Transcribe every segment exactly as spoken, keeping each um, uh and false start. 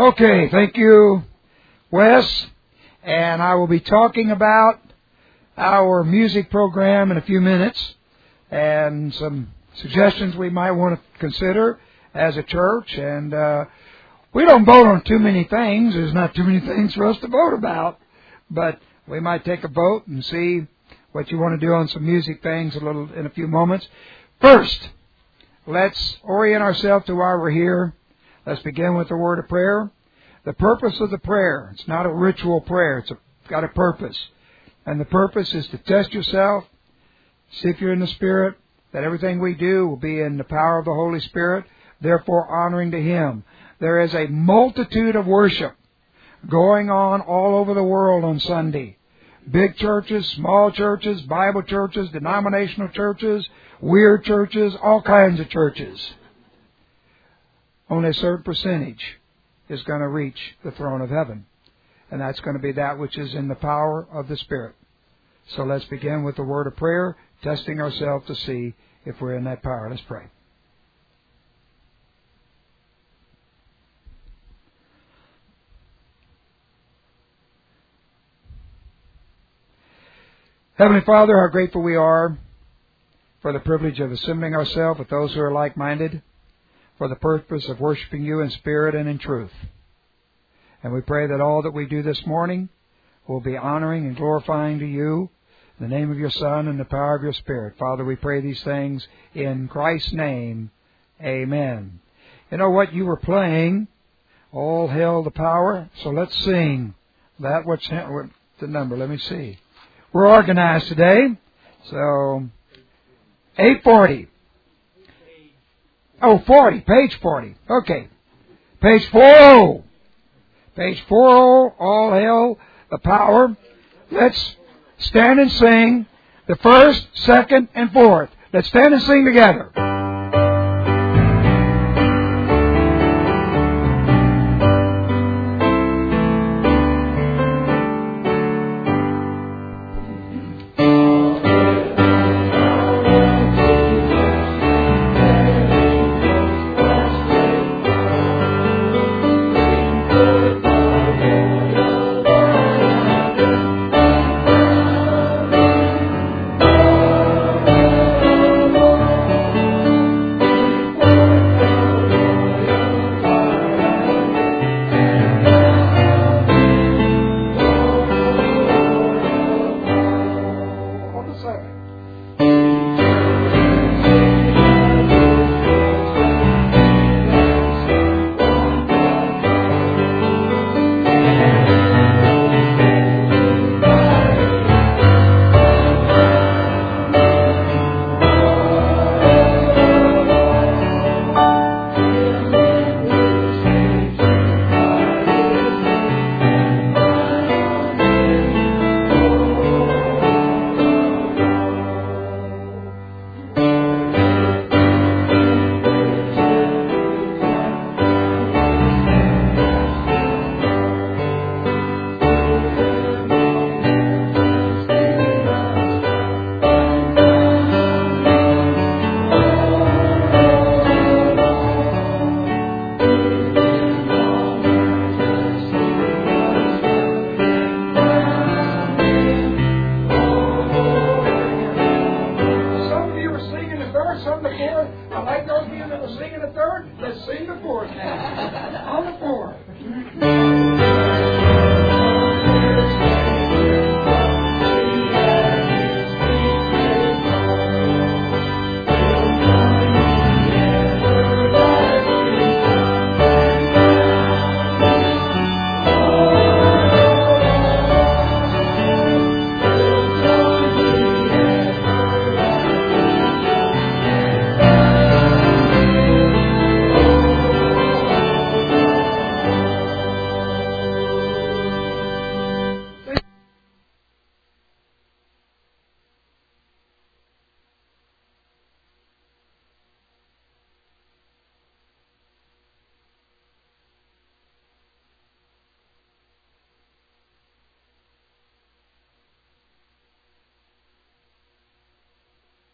Okay, thank you, Wes. And I will be talking about our music program in a few minutes and some suggestions we might want to consider as a church. And uh, we don't vote on too many things. There's not too many things for us to vote about. But we might take a vote and see what you want to do on some music things a little in a few moments. First, let's orient ourselves to why we're here. Let's begin with a word of prayer. The purpose of the prayer, it's not a ritual prayer. It's a, got a purpose. And the purpose is to test yourself, see if you're in the Spirit, that everything we do will be in the power of the Holy Spirit, therefore honoring to Him. There is a multitude of worship going on all over the world on Sunday. Big churches, small churches, Bible churches, denominational churches, weird churches, all kinds of churches. Only a certain percentage is going to reach the throne of heaven. And that's going to be that which is in the power of the Spirit. So let's begin with the word of prayer, testing ourselves to see if we're in that power. Let's pray. Heavenly Father, how grateful we are for the privilege of assembling ourselves with those who are like-minded, for the purpose of worshiping You in spirit and in truth. And we pray that all that we do this morning will be honoring and glorifying to You, in the name of Your Son and the power of Your Spirit. Father, we pray these things in Christ's name. Amen. You know what you were playing? All hail the power. So let's sing that. What's the number? Let me see. We're organized today. So, eight forty. Oh, forty. Page forty. Okay. Page forty. Page forty. All hail the power. Let's stand and sing the first, second, and fourth. Let's stand and sing together.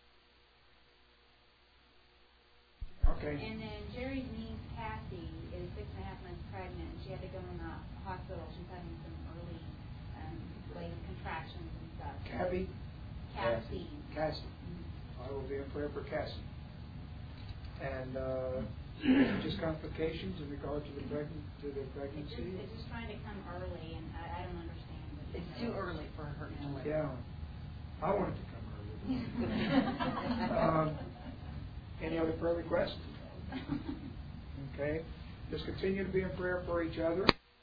And then Jerry's niece, Kathy, is six and a half months pregnant, and she had to go in the hospital. She's having some early um, late contractions and stuff. Cabby? Cassie. Cassie. Mm-hmm. I will be in prayer for Cassie. And uh, just complications in regard to the pregnant to the pregnancy. It's just, it's just trying to come early, and I, I don't understand. But, it's too early for her to live. Yeah, I want it to come early. um, any other prayer requests? Okay, just continue to be in prayer for each other.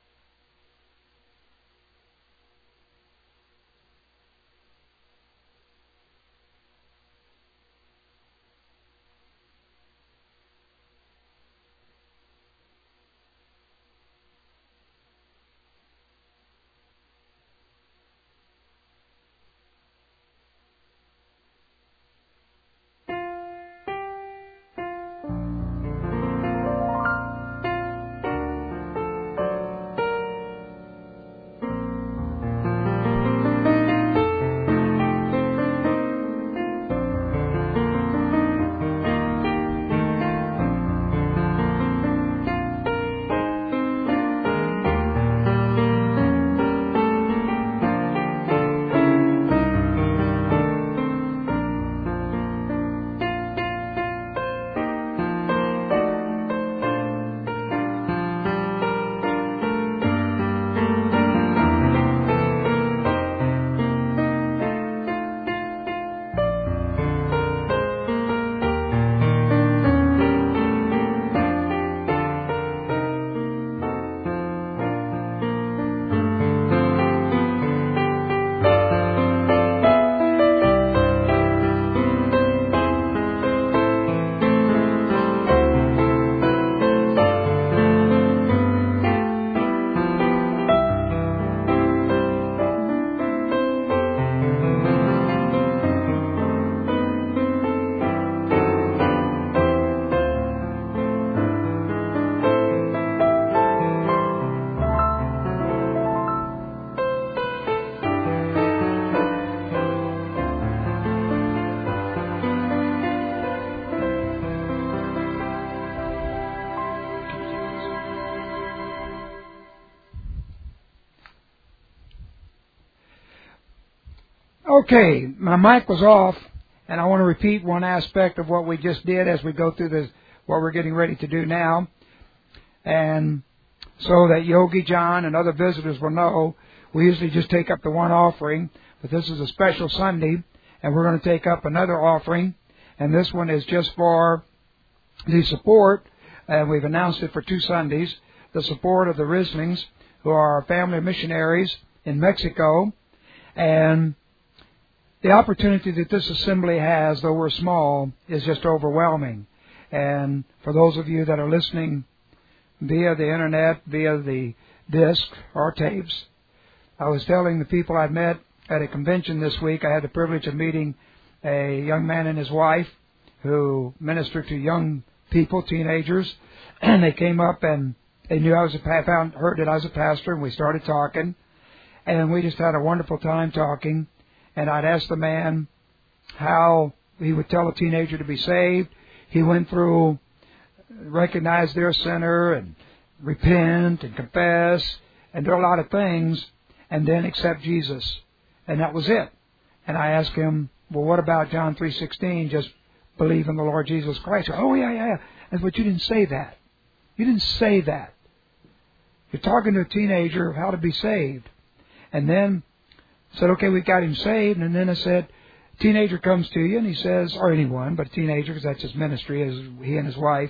Okay, my mic was off, and I want to repeat one aspect of what we just did as we go through this, what we're getting ready to do now. And so that Yogi, John, and other visitors will know, we usually just take up the one offering, but this is a special Sunday, and we're going to take up another offering, and this one is just for the support, and we've announced it for two Sundays, the support of the Rislings, who are our family of missionaries in Mexico, and the opportunity that this assembly has, though we're small, is just overwhelming. And for those of you that are listening via the internet, via the disc or tapes, I was telling the people I'd met at a convention this week, I had the privilege of meeting a young man and his wife who ministered to young people, teenagers, and they came up and they knew I was a, found, heard that I was a pastor, and we started talking, and we just had a wonderful time talking. And I'd asked the man how he would tell a teenager to be saved. He went through, recognize their sinner and repent and confess and do a lot of things and then accept Jesus. And that was it. And I asked him, well, what about John three sixteen? Just believe in the Lord Jesus Christ. Oh, yeah, yeah. I said, but you didn't say that. You didn't say that. You're talking to a teenager of how to be saved. And then I said, okay, we got him saved. And then I said, teenager comes to you, and he says, or anyone, but a teenager, because that's his ministry, is he and his wife.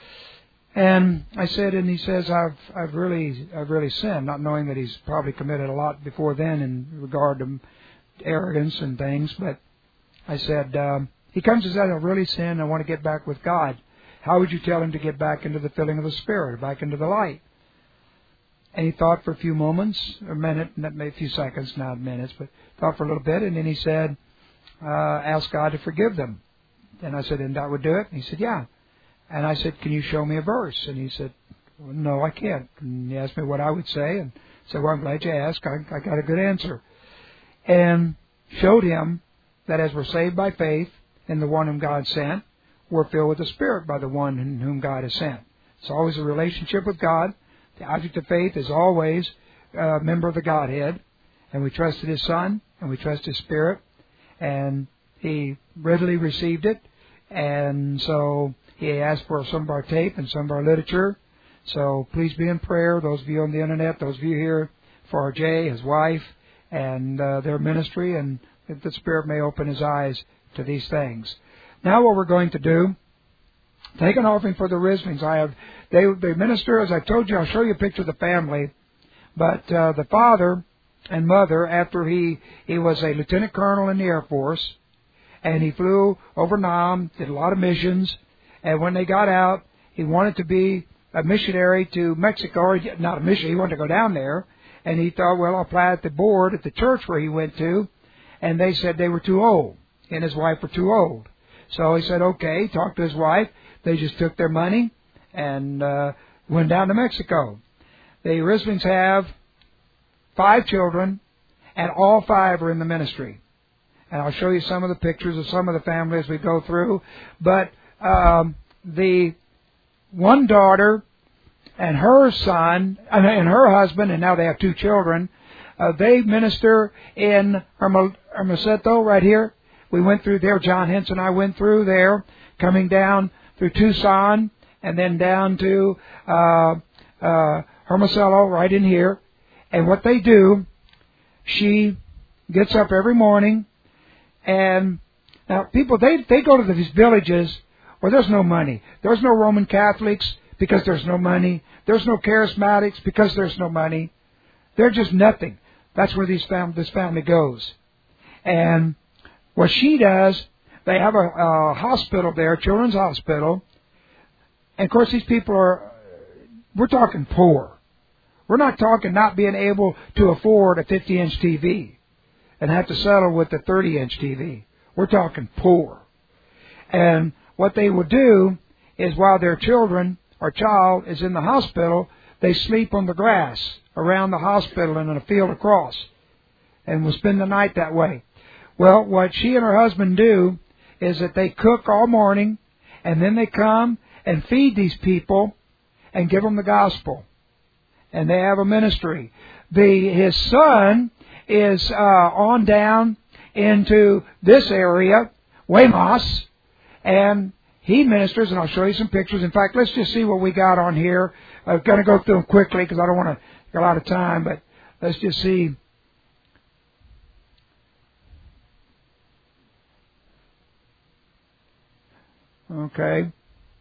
And I said, and he says, I've I've really I've really sinned, not knowing that he's probably committed a lot before then in regard to arrogance and things. But I said, um, he comes and says, I've really sinned. I want to get back with God. How would you tell him to get back into the filling of the Spirit, back into the light? And he thought for a few moments, a minute, maybe a few seconds, not minutes, but thought for a little bit, and then he said, uh, ask God to forgive them. And I said, and that would do it? And he said, yeah. And I said, can you show me a verse? And he said, well, no, I can't. And he asked me what I would say, and I said, well, I'm glad you asked. I, I got a good answer. And showed him that as we're saved by faith in the one whom God sent, we're filled with the Spirit by the one in whom God has sent. It's always a relationship with God. The object of faith is always a member of the Godhead. And we trusted His Son, and we trust His Spirit. And He readily received it. And so He asked for some of our tape and some of our literature. So please be in prayer, those of you on the Internet, those of you here, for Jay, his wife, and uh, their ministry, and that the Spirit may open his eyes to these things. Now what we're going to do, take an offering for the Rislings. I have, they, they minister, as I told you, I'll show you a picture of the family. But uh, the father and mother, after he, he was a lieutenant colonel in the Air Force, and he flew over Nam, did a lot of missions, and when they got out, he wanted to be a missionary to Mexico, or not a missionary, he wanted to go down there, and he thought, well, I'll apply at the board at the church where he went to, and they said they were too old, and his wife were too old. So he said, okay, talked to his wife, they just took their money and uh, went down to Mexico. The Rislings have five children, and all five are in the ministry. And I'll show you some of the pictures of some of the family as we go through. But um, the one daughter and her son, and her husband, and now they have two children, uh, they minister in Hermosillo right here. We went through there, John Henson and I went through there, coming down through Tucson, and then down to uh, uh, Hermosillo right in here. And what they do, she gets up every morning, and now people, they, they go to these villages where there's no money. There's no Roman Catholics because there's no money. There's no charismatics because there's no money. They're just nothing. That's where these fam- this family goes. And what she does, they have a, a hospital there, a children's hospital. And of course these people are, we're talking poor. We're not talking not being able to afford a fifty-inch T V and have to settle with a thirty-inch T V. We're talking poor. And what they will do is while their children or child is in the hospital, they sleep on the grass around the hospital and in a field across, and will spend the night that way. Well, what she and her husband do is that they cook all morning, and then they come and feed these people and give them the gospel. And they have a ministry. The his son is uh, on down into this area, Weymouth, and he ministers, and I'll show you some pictures. In fact, let's just see what we got on here. I'm going to go through them quickly because I don't want to get a lot of time, but let's just see. Okay.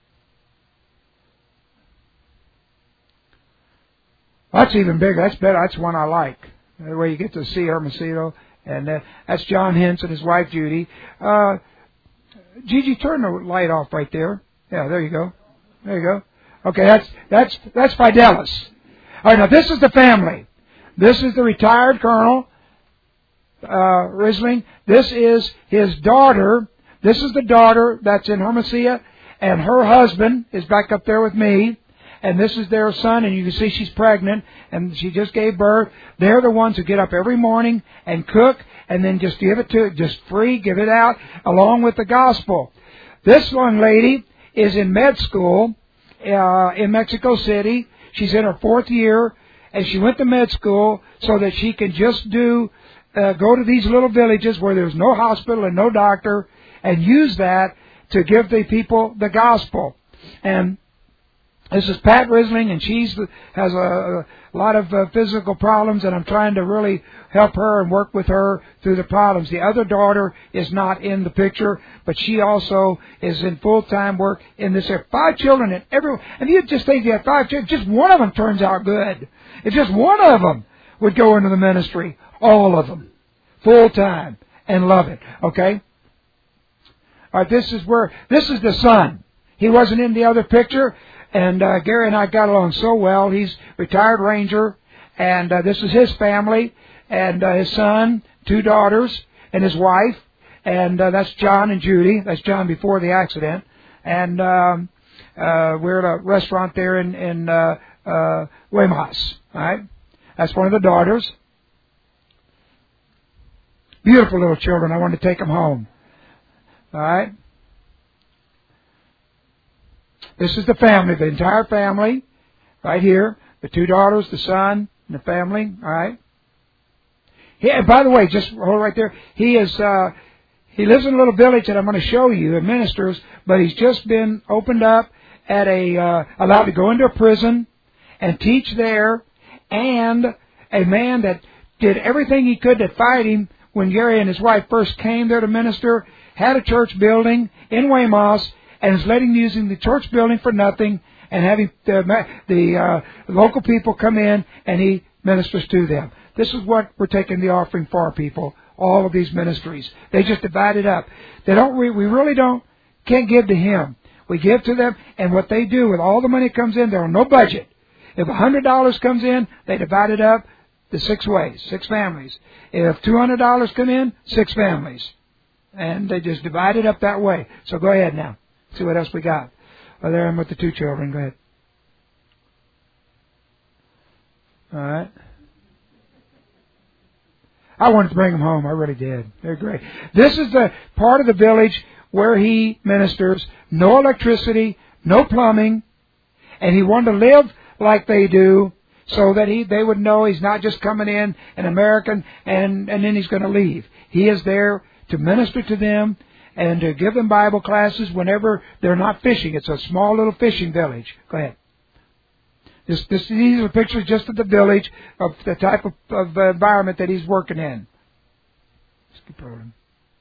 That's even bigger. That's better. That's one I like. The way you get to see Hermosillo. And uh, that's John Hintz and his wife, Judy. Uh, Gigi, turn the light off right there. Yeah, there you go. There you go. Okay, that's that's that's Fidelis. All right, now this is the family. This is the retired Colonel uh, Risling. This is his daughter. This is the daughter that's in Hermosillo, and her husband is back up there with me. And this is their son, and you can see she's pregnant, and she just gave birth. They're the ones who get up every morning and cook, and then just give it to, just free, give it out, along with the gospel. This young lady is in med school uh, in Mexico City. She's in her fourth year, and she went to med school so that she can just do, uh, go to these little villages where there's no hospital and no doctor, and use that to give the people the gospel. And this is Pat Risling, and she has a, a lot of uh, physical problems, and I'm trying to really help her and work with her through the problems. The other daughter is not in the picture, but she also is in full-time work in this area. Five children, and everyone, and you just think you have five children, just one of them turns out good. If just one of them would go into the ministry, all of them, full-time, and love it, okay? All right, this is where, this is the son. He wasn't in the other picture. And uh, Gary and I got along so well. He's retired ranger, and uh, this is his family, and uh, his son, two daughters, and his wife, and uh, that's John and Judy. That's John before the accident. And um, uh, we're at a restaurant there in, in uh, uh, Weymouth. All right, that's one of the daughters. Beautiful little children. I wanted to take them home. All right. This is the family, the entire family, right here. The two daughters, the son, and the family, all right? He, and by the way, just hold right there. He is, uh, he lives in a little village that I'm going to show you and ministers, but he's just been opened up at a, uh, allowed to go into a prison and teach there, and a man that did everything he could to fight him when Gary and his wife first came there to minister, had a church building in Weymouth, and is letting using the church building for nothing, and having the, the uh, local people come in, and he ministers to them. This is what we're taking the offering for, people. All of these ministries, they just divide it up. They don't. We, we really don't. Can't give to him. We give to them, and what they do with all the money that comes in, there are no budget. If a hundred dollars comes in, they divide it up the six ways, six families. If two hundred dollars come in, six families, and they just divide it up that way. So go ahead now. See what else we got. Oh, there I'm with the two children. Go ahead. All right. I wanted to bring them home. I really did. They're great. This is the part of the village where he ministers. No electricity, no plumbing, and he wanted to live like they do so that he they would know he's not just coming in, an American, and, and then he's going to leave. He is there to minister to them and to give them Bible classes whenever they're not fishing. It's a small little fishing village. Go ahead. This, this, these are pictures just of the village, of the type of, of uh, environment that he's working in. Let's keep rolling.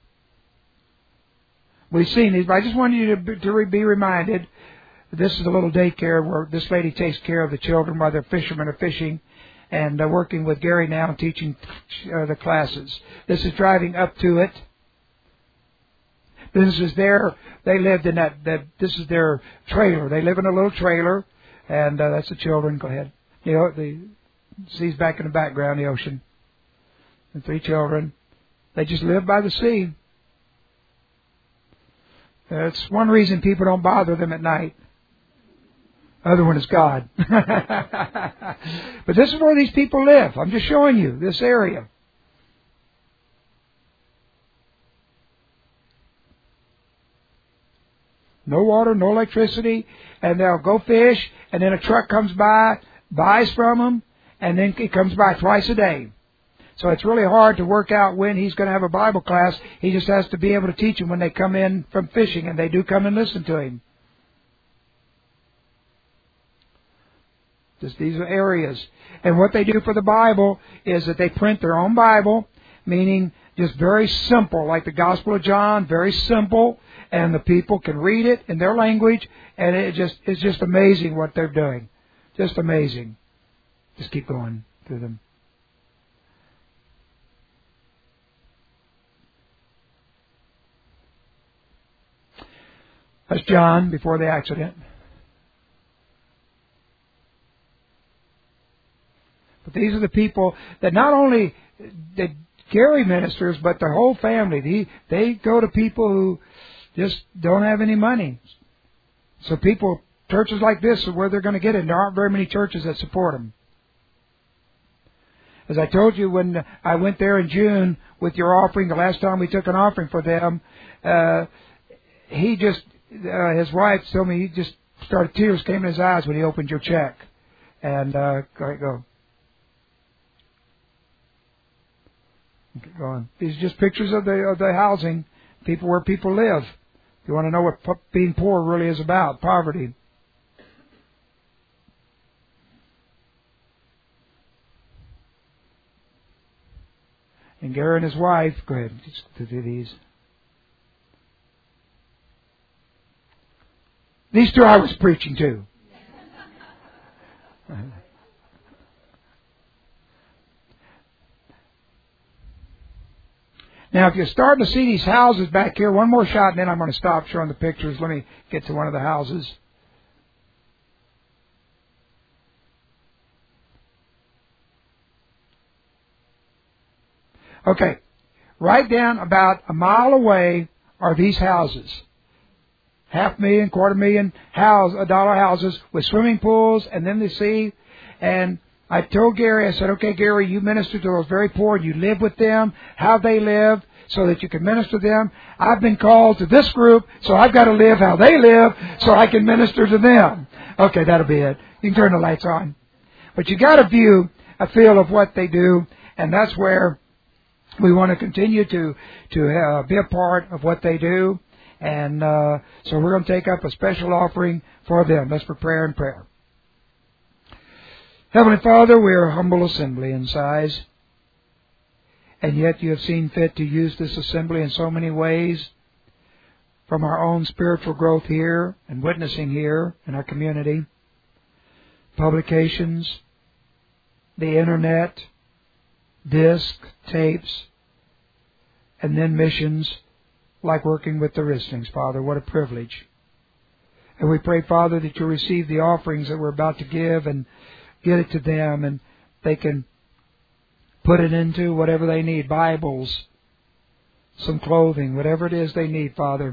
We've seen these, but I just wanted you to, to be reminded, this is a little daycare where this lady takes care of the children while their fishermen are fishing, and uh, working with Gary now and teaching uh, the classes. This is driving up to it. This is their, they lived in that, that, this is their trailer. They live in a little trailer. And uh, that's the children. Go ahead. You know, the sea's back in the background, the ocean. And three children. They just live by the sea. That's one reason people don't bother them at night. Other one is God. But this is where these people live. I'm just showing you this area. No water, no electricity, and they'll go fish, and then a truck comes by, buys from them, and then it comes by twice a day. So it's really hard to work out when he's going to have a Bible class. He just has to be able to teach them when they come in from fishing, and they do come and listen to him. Just these are areas. And what they do for the Bible is that they print their own Bible, meaning just very simple, like the Gospel of John, very simple. And the people can read it in their language, and it just it's just amazing what they're doing. Just amazing. Just keep going through them. That's John before the accident. But these are the people that not only that Gary ministers, but the whole family. They, they go to people who just don't have any money. So people, churches like this are where they're going to get it. And there aren't very many churches that support them. As I told you when I went there in June with your offering, the last time we took an offering for them, uh, he just, uh, his wife told me he just started, tears came in his eyes when he opened your check. And, uh, go ahead, go. Keep going. These are just pictures of the, of the housing, people where people live. You want to know what being poor really is about, poverty. And Gary and his wife, go ahead, just do these. These two I was preaching to. Now, if you're starting to see these houses back here, one more shot, and then I'm going to stop showing the pictures. Let me get to one of the houses. Okay. Right down about a mile away are these houses. Half million, quarter million house, dollar houses with swimming pools, and then the sea. And I told Gary, I said, okay, Gary, you minister to those very poor, and you live with them, how they live. so that you can minister to them. I've been called to this group, so I've got to live how they live so I can minister to them. Okay, that'll be it. You can turn the lights on. But you got a view, a feel of what they do, and that's where we want to continue to to uh, be a part of what they do. And uh, so we're going to take up a special offering for them. Let's prepare in prayer. Heavenly Father, we are a humble assembly in size, and yet you have seen fit to use this assembly in so many ways, from our own spiritual growth here and witnessing here in our community, publications, the internet, disc, tapes, and then missions, like working with the Rislings, Father. What a privilege. And we pray, Father, that you receive the offerings that we're about to give and get it to them, and they can put it into whatever they need, Bibles, some clothing, whatever it is they need, Father.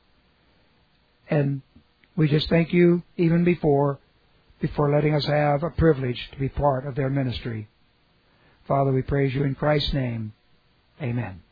And we just thank you even before, before letting us have a privilege to be part of their ministry. Father, we praise you in Christ's name. Amen.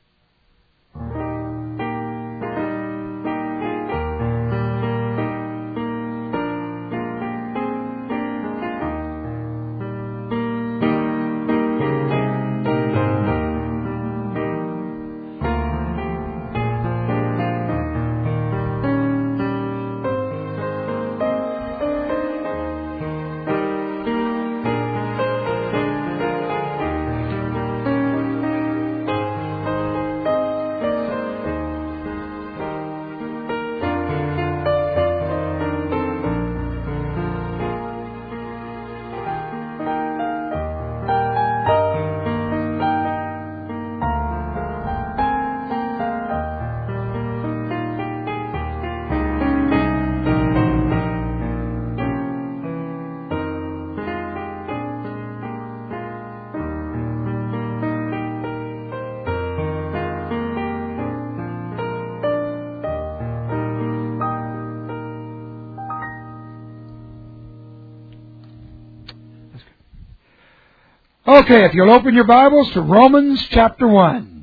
Okay, if you'll open your Bibles to Romans chapter one.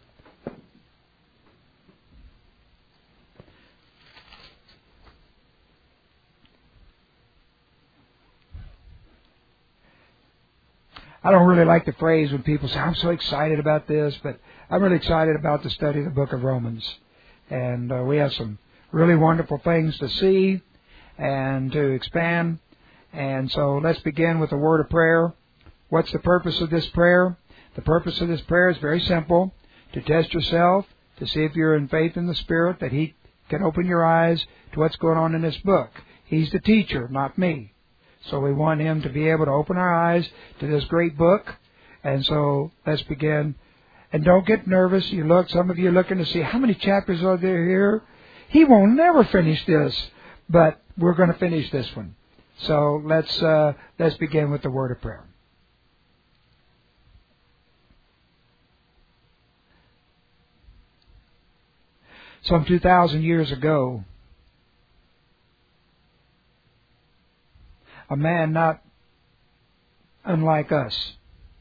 I don't really like the phrase when people say, I'm so excited about this, but I'm really excited about the study of the book of Romans. And uh, we have some really wonderful things to see and to expand. And so let's begin with a word of prayer. What's the purpose of this prayer? The purpose of this prayer is very simple. To test yourself, to see if you're in faith in the Spirit, that He can open your eyes to what's going on in this book. He's the teacher, not me. So we want Him to be able to open our eyes to this great book. And so let's begin. And don't get nervous. You look, some of you are looking to see how many chapters are there here. He won't never finish this, but we're going to finish this one. So let's uh, let's begin with the word of prayer. Some two thousand years ago, a man not unlike us,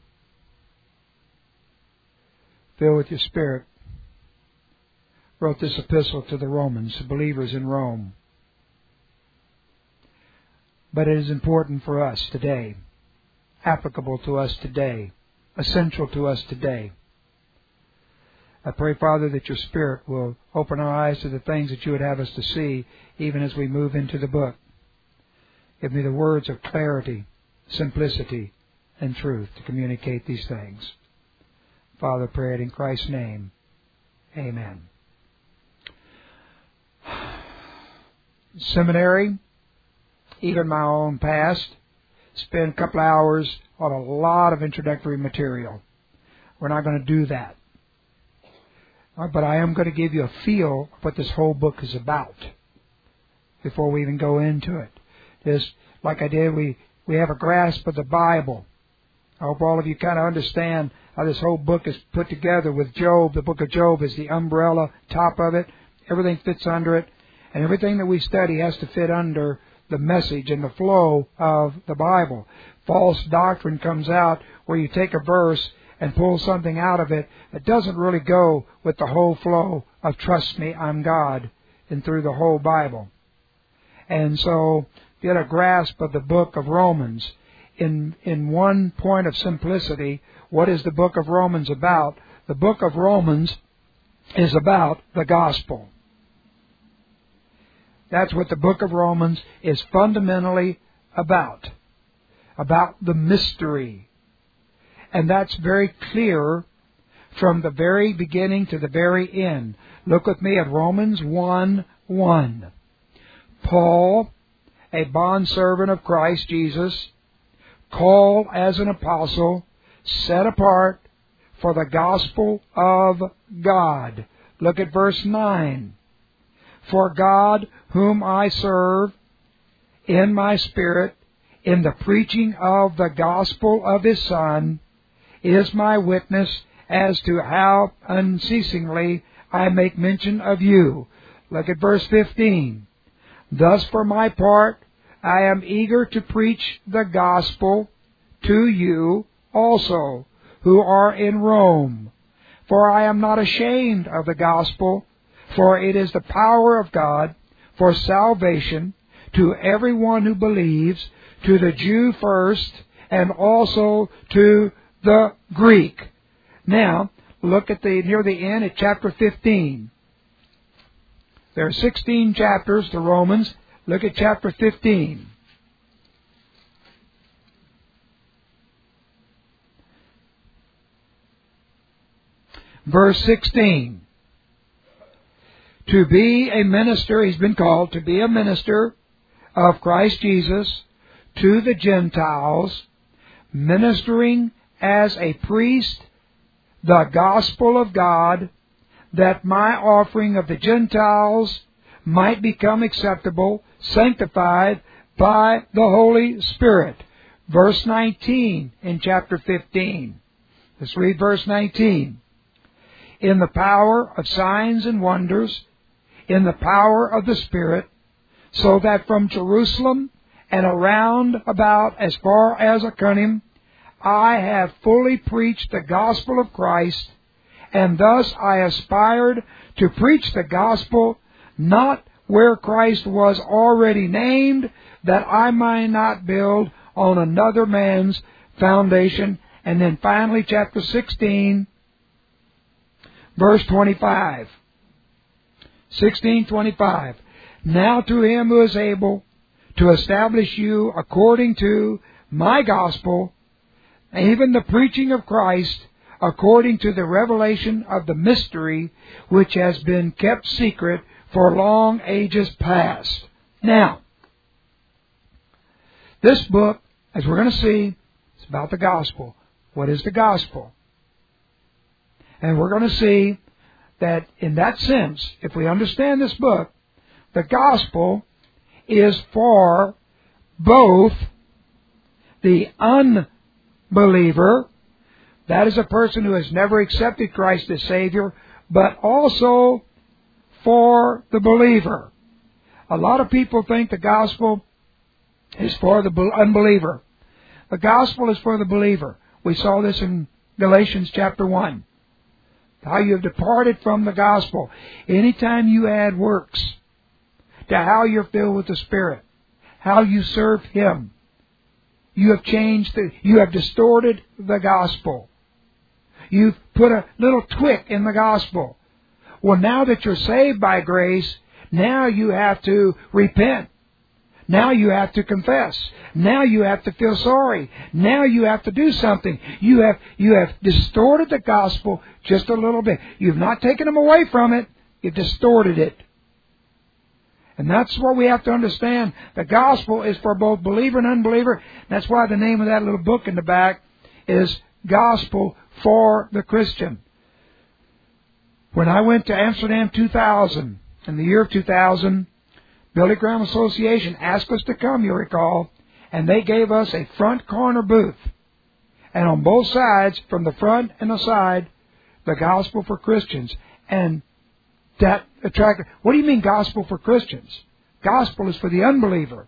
filled with your Spirit, wrote this epistle to the Romans, the believers in Rome. But it is important for us today, applicable to us today, essential to us today. I pray, Father, that your Spirit will open our eyes to the things that you would have us to see, even as we move into the book. Give me the words of clarity, simplicity, and truth to communicate these things. Father, pray it in Christ's name. Amen. Seminary, even my own past, spent a couple hours on a lot of introductory material. We're not going to do that. But I am going to give you a feel of what this whole book is about before we even go into it. Just like I did, we, we have a grasp of the Bible. I hope all of you kind of understand how this whole book is put together with Job. The book of Job is the umbrella top of it. Everything fits under it. And everything that we study has to fit under the message and the flow of the Bible. False doctrine comes out where you take a verse and pull something out of it that doesn't really go with the whole flow of trust me, I'm God, and through the whole Bible. And so get a grasp of the book of Romans. In in one point of simplicity, what is the book of Romans about? The book of Romans is about the gospel. That's what the book of Romans is fundamentally about. About the mystery. And that's very clear from the very beginning to the very end. Look with me at Romans one one. Paul, a bondservant of Christ Jesus, called as an apostle, set apart for the gospel of God. Look at verse nine. For God, whom I serve in my spirit, in the preaching of the gospel of His Son, is my witness as to how unceasingly I make mention of you. Look at verse fifteen. Thus for my part, I am eager to preach the gospel to you also, who are in Rome. For I am not ashamed of the gospel, for it is the power of God for salvation to everyone who believes, to the Jew first, and also to the Greek. Now, look at the near the end at chapter fifteen. There are sixteen chapters to Romans. Look at chapter fifteen. Verse sixteen. To be a minister, he's been called to be a minister of Christ Jesus to the Gentiles, ministering as a priest the gospel of God, that my offering of the Gentiles might become acceptable, sanctified by the Holy Spirit. Verse nineteen in chapter fifteen. Let's read verse nineteen. In the power of signs and wonders, in the power of the Spirit, so that from Jerusalem and around about as far as Iconium, I have fully preached the gospel of Christ, and thus I aspired to preach the gospel, not where Christ was already named, that I might not build on another man's foundation. And then finally, chapter sixteen, verse twenty-five. sixteen twenty-five. Now to Him who is able to establish you according to my gospel, even the preaching of Christ, according to the revelation of the mystery which has been kept secret for long ages past. Now, this book, as we're going to see, is about the gospel. What is the gospel? And we're going to see that in that sense, if we understand this book, the gospel is for both the unbeliever, that is a person who has never accepted Christ as Savior, but also for the believer. A lot of people think the gospel is for the unbeliever. The gospel is for the believer. We saw this in Galatians chapter one. How you have departed from the gospel. Anytime you add works to how you're filled with the Spirit, how you serve Him, you have changed, the, you have distorted the gospel. You've put a little twist in the gospel. Well, now that you're saved by grace, now you have to repent. Now you have to confess. Now you have to feel sorry. Now you have to do something. You have you have distorted the gospel just a little bit. You've not taken them away from it. You've distorted it. And that's what we have to understand. The gospel is for both believer and unbeliever. That's why the name of that little book in the back is Gospel for the Christian. When I went to Amsterdam two thousand, in the year of two thousand, Billy Graham Association asked us to come, you recall, and they gave us a front corner booth. And on both sides, from the front and the side, the gospel for Christians. And that attracted, what do you mean gospel for Christians? Gospel is for the unbeliever.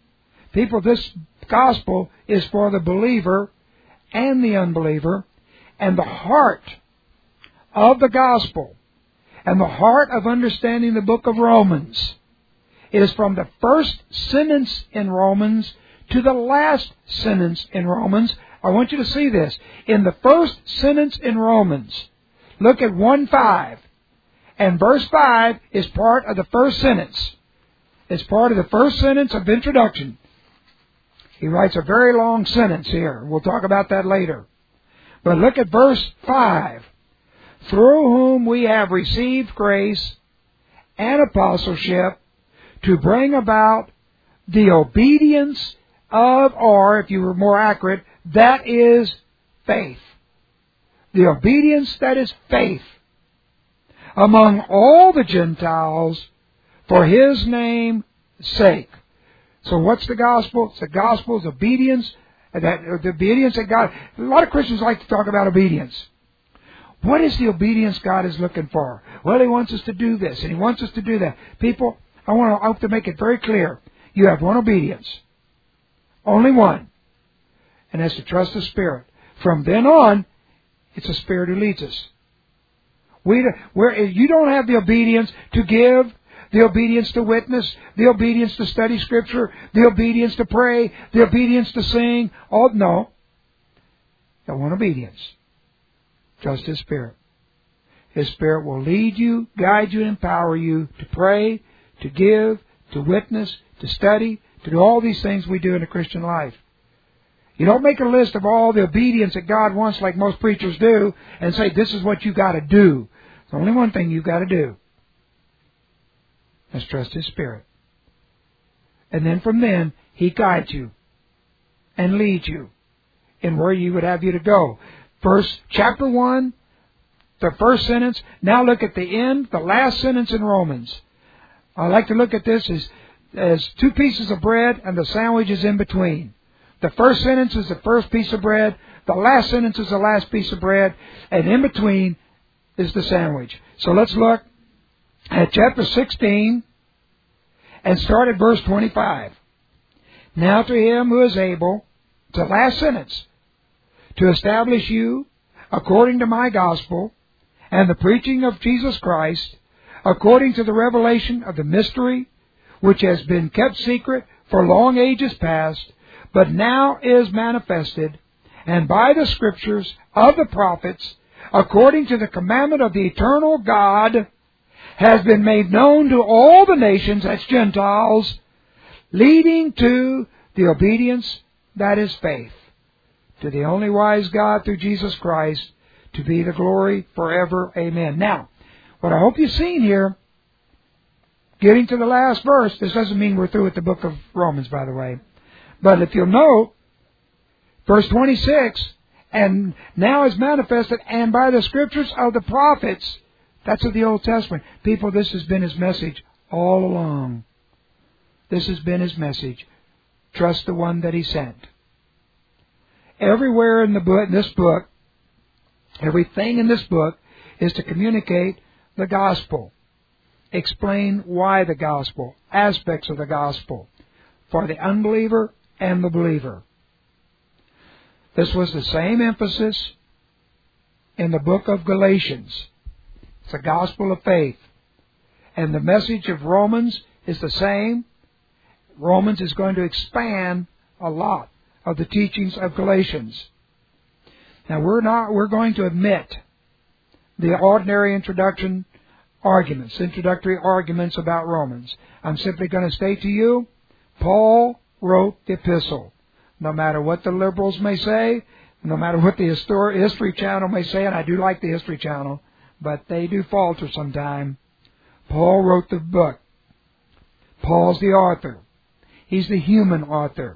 People, this gospel is for the believer and the unbeliever. And the heart of the gospel and the heart of understanding the book of Romans is from the first sentence in Romans to the last sentence in Romans. I want you to see this. In the first sentence in Romans, look at one five. And verse five is part of the first sentence. It's part of the first sentence of introduction. He writes a very long sentence here. We'll talk about that later. But look at verse five. Through whom we have received grace and apostleship to bring about the obedience of, or if you were more accurate, that is faith. The obedience that is faith among all the Gentiles for His name's sake. So what's the gospel? It's the gospel's obedience, that the obedience that God... A lot of Christians like to talk about obedience. What is the obedience God is looking for? Well, He wants us to do this, and He wants us to do that. People, I want to, I hope to make it very clear. You have one obedience. Only one. And that's to trust the Spirit. From then on, it's the Spirit who leads us. We, where you don't have the obedience to give, the obedience to witness, the obedience to study Scripture, the obedience to pray, the obedience to sing. All no. You have one obedience. Trust His Spirit. His Spirit will lead you, guide you, and empower you to pray, to give, to witness, to study, to do all these things we do in the Christian life. You don't make a list of all the obedience that God wants like most preachers do and say, this is what you got to do. There's only one thing you've got to do. That's trust His Spirit. And then from then, He guides you and leads you in where He would have you to go. First, chapter one, the first sentence. Now look at the end, the last sentence in Romans. I like to look at this as, as two pieces of bread and the sandwich is in between. The first sentence is the first piece of bread. The last sentence is the last piece of bread. And in between is the sandwich. So let's look at chapter sixteen and start at verse twenty-five. Now to Him who is able, the last sentence, to establish you according to my gospel and the preaching of Jesus Christ, according to the revelation of the mystery which has been kept secret for long ages past, but now is manifested, and by the Scriptures of the prophets, according to the commandment of the eternal God, has been made known to all the nations, that's Gentiles, leading to the obedience that is faith, to the only wise God through Jesus Christ, to be the glory forever. Amen. Now, what I hope you've seen here, getting to the last verse, this doesn't mean we're through with the book of Romans, by the way. But if you'll note, verse twenty-six, and now is manifested, and by the Scriptures of the prophets, that's of the Old Testament. People, this has been His message all along. This has been His message. Trust the one that He sent. Everywhere in the book, in this book, everything in this book is to communicate the gospel. Explain why the gospel, aspects of the gospel, for the unbeliever and the believer. This was the same emphasis in the book of Galatians. It's the gospel of faith. And the message of Romans is the same. Romans is going to expand a lot of the teachings of Galatians. Now we're not, we're going to admit the ordinary introduction arguments, introductory arguments about Romans. I'm simply going to state to you, Paul wrote the epistle. No matter what the liberals may say, no matter what the histor- History Channel may say, and I do like the History Channel, but they do falter sometime. Paul wrote the book. Paul's the author. He's the human author.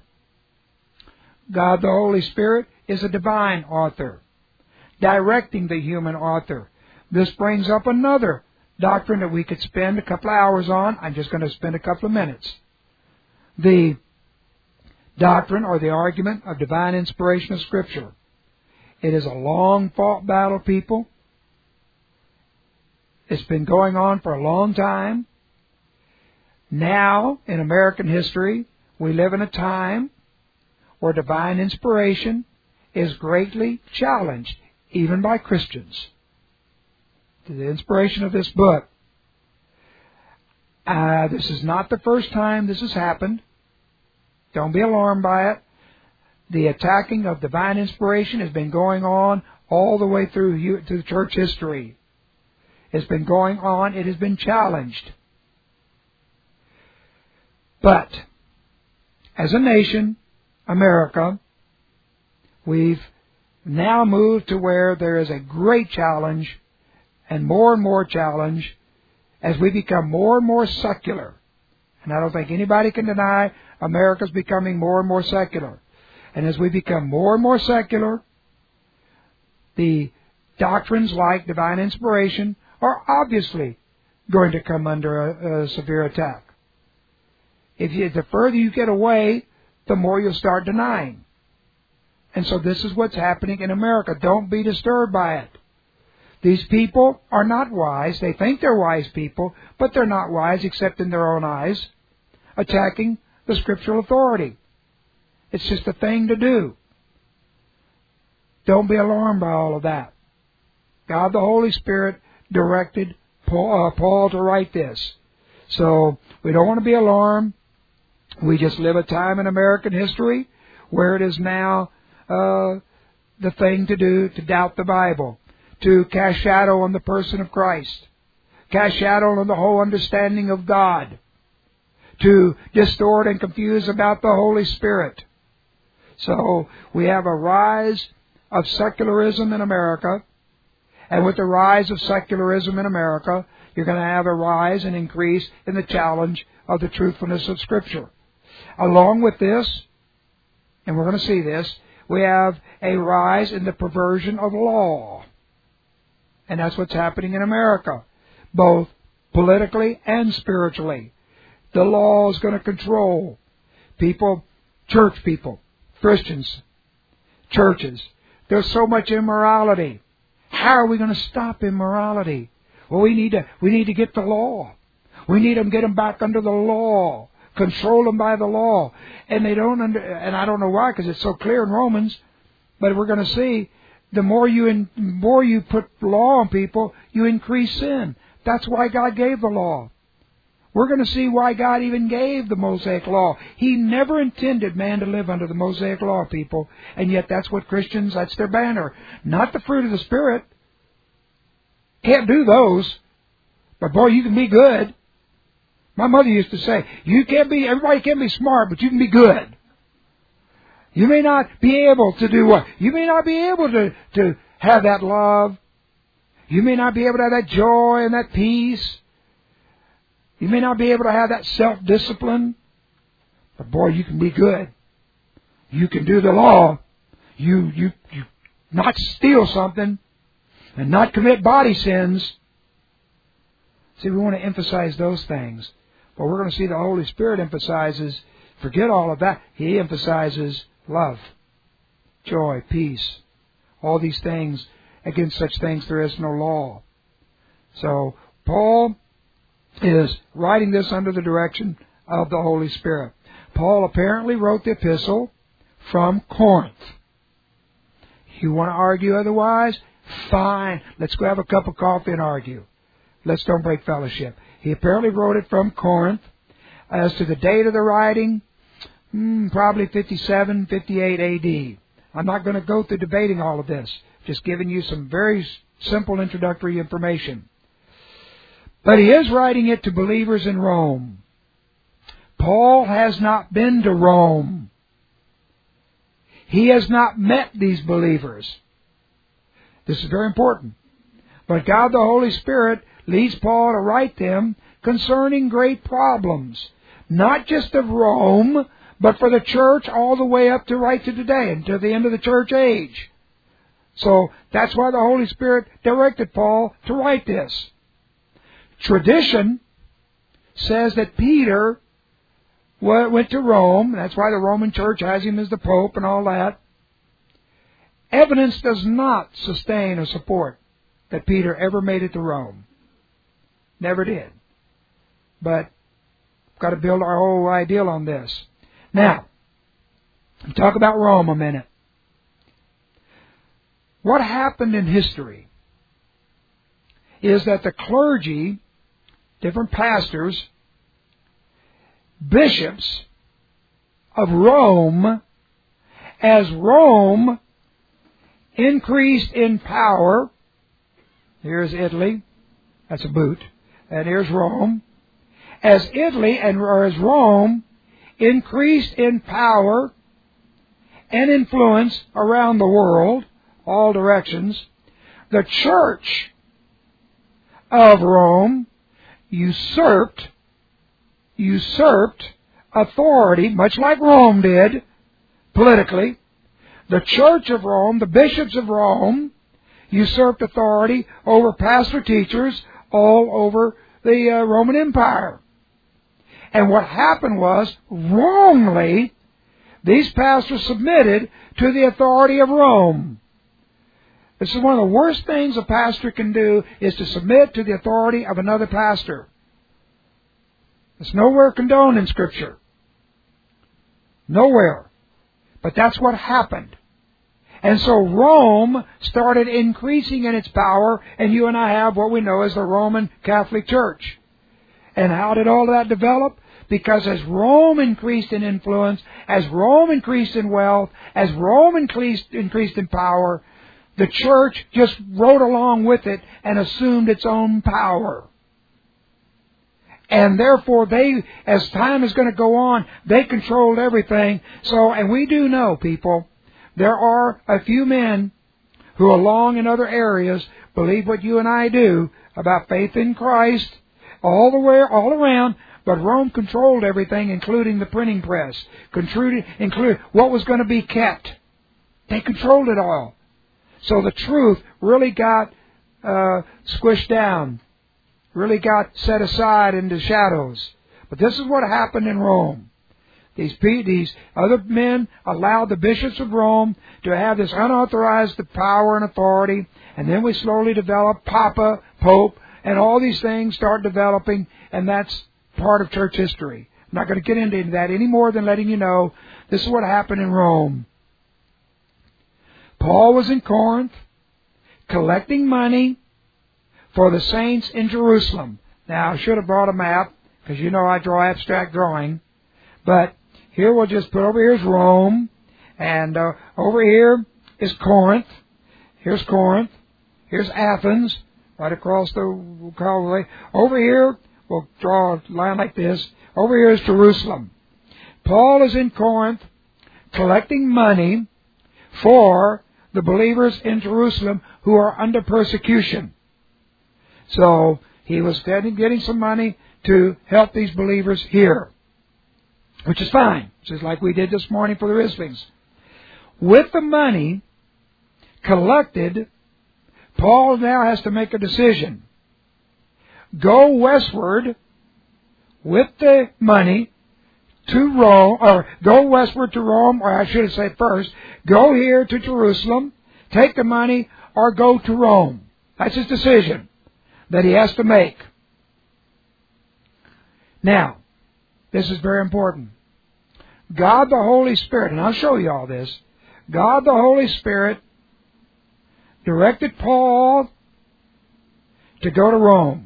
God the Holy Spirit is a divine author, directing the human author. This brings up another doctrine that we could spend a couple of hours on. I'm just going to spend a couple of minutes. The doctrine or the argument of divine inspiration of Scripture. It is a long fought battle, people. It's been going on for a long time. Now, in American history, we live in a time where divine inspiration is greatly challenged even by Christians, to the inspiration of this book. Uh, this is not the first time this has happened. Don't be alarmed by it. The attacking of divine inspiration has been going on all the way through to the church history. It's been going on. It has been challenged. But, as a nation, America, we've now moved to where there is a great challenge and more and more challenge as we become more and more secular. And I don't think anybody can deny America's becoming more and more secular. And as we become more and more secular, the doctrines like divine inspiration are obviously going to come under a, a severe attack. If you, the further you get away, the more you'll start denying. And so this is what's happening in America. Don't be disturbed by it. These people are not wise. They think they're wise people, but they're not wise except in their own eyes, attacking the scriptural authority. It's just a thing to do. Don't be alarmed by all of that. God the Holy Spirit directed Paul, uh, Paul to write this. So we don't want to be alarmed. We just live a time in American history where it is now uh, the thing to do to doubt the Bible, to cast shadow on the person of Christ, cast shadow on the whole understanding of God, to distort and confuse about the Holy Spirit. So we have a rise of secularism in America, and with the rise of secularism in America, you're going to have a rise and increase in the challenge of the truthfulness of Scripture. Along with this, and we're going to see this, we have a rise in the perversion of law. And that's what's happening in America, both politically and spiritually. The law is going to control people, church people, Christians, churches. There's so much immorality. How are we going to stop immorality? Well, we need to we need to get the law. We need to get them back under the law, control them by the law. And they don't under, and I don't know why, because it's so clear in Romans. But we're going to see the more you in, more you put law on people, you increase sin. That's why God gave the law. We're going to see why God even gave the Mosaic Law. He never intended man to live under the Mosaic Law, people. And yet that's what Christians, that's their banner. Not the fruit of the Spirit. Can't do those. But boy, you can be good. My mother used to say, you can't be, everybody can't be smart, but you can be good. You may not be able to do what? You may not be able to, to have that love. You may not be able to have that joy and that peace. You may not be able to have that self-discipline. But boy, you can be good. You can do the law. You, you, you not steal something and not commit body sins. See, we want to emphasize those things. But we're going to see the Holy Spirit emphasizes, forget all of that. He emphasizes love, joy, peace, all these things. Against such things there is no law. So, Paul is writing this under the direction of the Holy Spirit. Paul apparently wrote the epistle from Corinth. You want to argue otherwise? Fine. Let's go have a cup of coffee and argue. Let's don't break fellowship. He apparently wrote it from Corinth. As to the date of the writing, hmm, probably fifty-seven, fifty-eight A D. I'm not going to go through debating all of this. Just giving you some very simple introductory information. But he is writing it to believers in Rome. Paul has not been to Rome. He has not met these believers. This is very important. But God the Holy Spirit leads Paul to write them concerning great problems. Not just of Rome, but for the church all the way up to right to today, until the end of the church age. So that's why the Holy Spirit directed Paul to write this. Tradition says that Peter went to Rome. That's why the Roman Church has him as the Pope and all that. Evidence does not sustain or support that Peter ever made it to Rome. Never did. But we've got to build our whole ideal on this. Now, talk about Rome a minute. what happened in history is that the clergy, different pastors, bishops of Rome, as Rome increased in power, here's Italy, that's a boot, and here's Rome. As Italy and or as Rome increased in power and influence around the world, all directions, the church of Rome usurped, usurped authority, much like Rome did, politically. The church of Rome, the bishops of Rome, usurped authority over pastor teachers all over the uh, Roman Empire. And what happened was, wrongly, these pastors submitted to the authority of Rome. This is one of the worst things a pastor can do, is to submit to the authority of another pastor. It's nowhere condoned in Scripture. Nowhere. But that's what happened. And so Rome started increasing in its power, and you and I have what we know as the Roman Catholic Church. And how did all that develop? Because as Rome increased in influence, as Rome increased in wealth, as Rome increased, increased in power, the church just rode along with it and assumed its own power. And therefore, they, as time is going to go on, they controlled everything. So, and we do know, people, there are a few men who, along in other areas, believe what you and I do about faith in Christ, all the way, all around. But Rome controlled everything, including the printing press, including, including what was going to be kept. They controlled it all. So the truth really got uh, squished down, really got set aside into shadows. But this is what happened in Rome. These these other men allowed the bishops of Rome to have this unauthorized power and authority, and then we slowly develop Papa, Pope, and all these things start developing, and that's part of church history. I'm not going to get into that any more than letting you know this is what happened in Rome. Paul was in Corinth collecting money for the saints in Jerusalem. Now, I should have brought a map, because you know I draw abstract drawing. But here we'll just put over here is Rome, and uh, over here is Corinth. Here's Corinth. Here's Athens, right across the Calvary. Over here, we'll draw a line like this. Over here is Jerusalem. Paul is in Corinth collecting money for the believers in Jerusalem who are under persecution. So he was getting, getting some money to help these believers here, which is fine, just like we did this morning for the Rislings. With the money collected, Paul now has to make a decision. Go westward with the money to Rome, or go westward to Rome, or I should say first, go here to Jerusalem, take the money, or go to Rome. That's his decision that he has to make. Now, this is very important. God the Holy Spirit, and I'll show you all this, God the Holy Spirit directed Paul to go to Rome.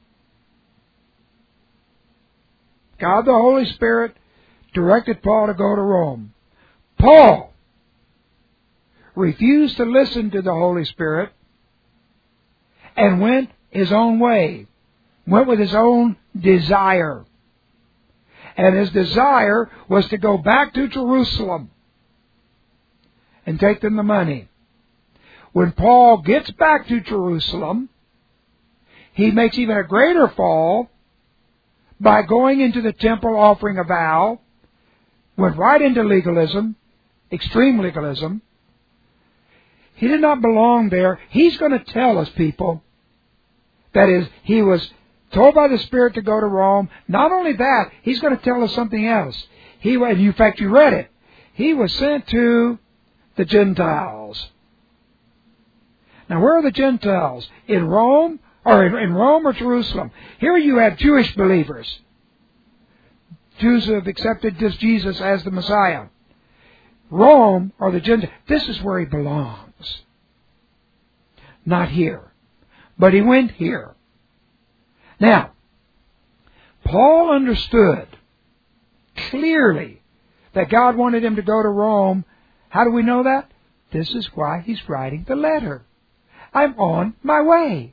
God the Holy Spirit directed Paul to go to Rome. Paul refused to listen to the Holy Spirit and went his own way, went with his own desire. And his desire was to go back to Jerusalem and take them the money. When Paul gets back to Jerusalem, he makes even a greater fall by going into the temple offering a vow, went right into legalism, extreme legalism. He did not belong there. He's going to tell us, people, that is, he was told by the Spirit to go to Rome. Not only that, he's going to tell us something else. He, in fact, you read it. He was sent to the Gentiles. Now, where are the Gentiles? In Rome? Or in, in Rome or Jerusalem? Here you have Jewish believers. Jews who have accepted this Jesus as the Messiah. Rome or the Gentiles. This is where he belongs. not here. But he went here. Now, Paul understood clearly that God wanted him to go to Rome. How do we know that? This is why he's writing the letter. I'm on my way.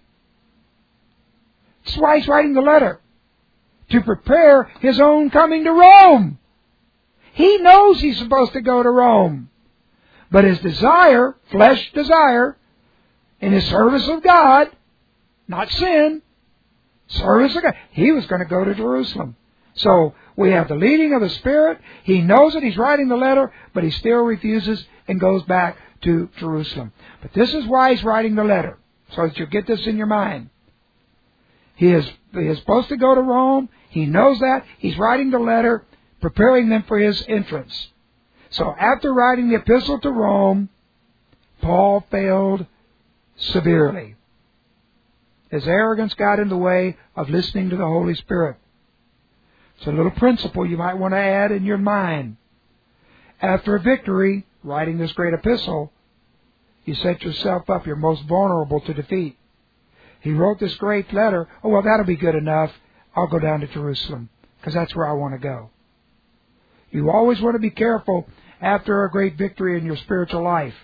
That's why he's writing the letter. To prepare his own coming to Rome. He knows he's supposed to go to Rome. But his desire, flesh desire, in his service of God, not sin, service of God, he was going to go to Jerusalem. So we have the leading of the Spirit. He knows that he's writing the letter, but he still refuses and goes back to Jerusalem. But this is why he's writing the letter, so that you get this in your mind. He is, he is supposed to go to Rome. He knows that. He's writing the letter, preparing them for his entrance. So after writing the epistle to Rome, Paul failed severely. His arrogance got in the way of listening to the Holy Spirit. It's a little principle you might want to add in your mind. After a victory, writing this great epistle, you set yourself up. You're most vulnerable to defeat. He wrote this great letter. Oh, well, that'll be good enough. I'll go down to Jerusalem because that's where I want to go. You always want to be careful after a great victory in your spiritual life.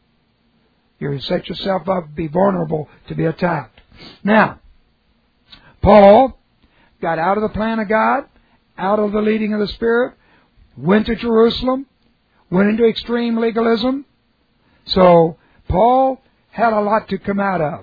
You set yourself up, be vulnerable to be attacked. Now, Paul got out of the plan of God, out of the leading of the Spirit, went to Jerusalem, went into extreme legalism. So, Paul had a lot to come out of.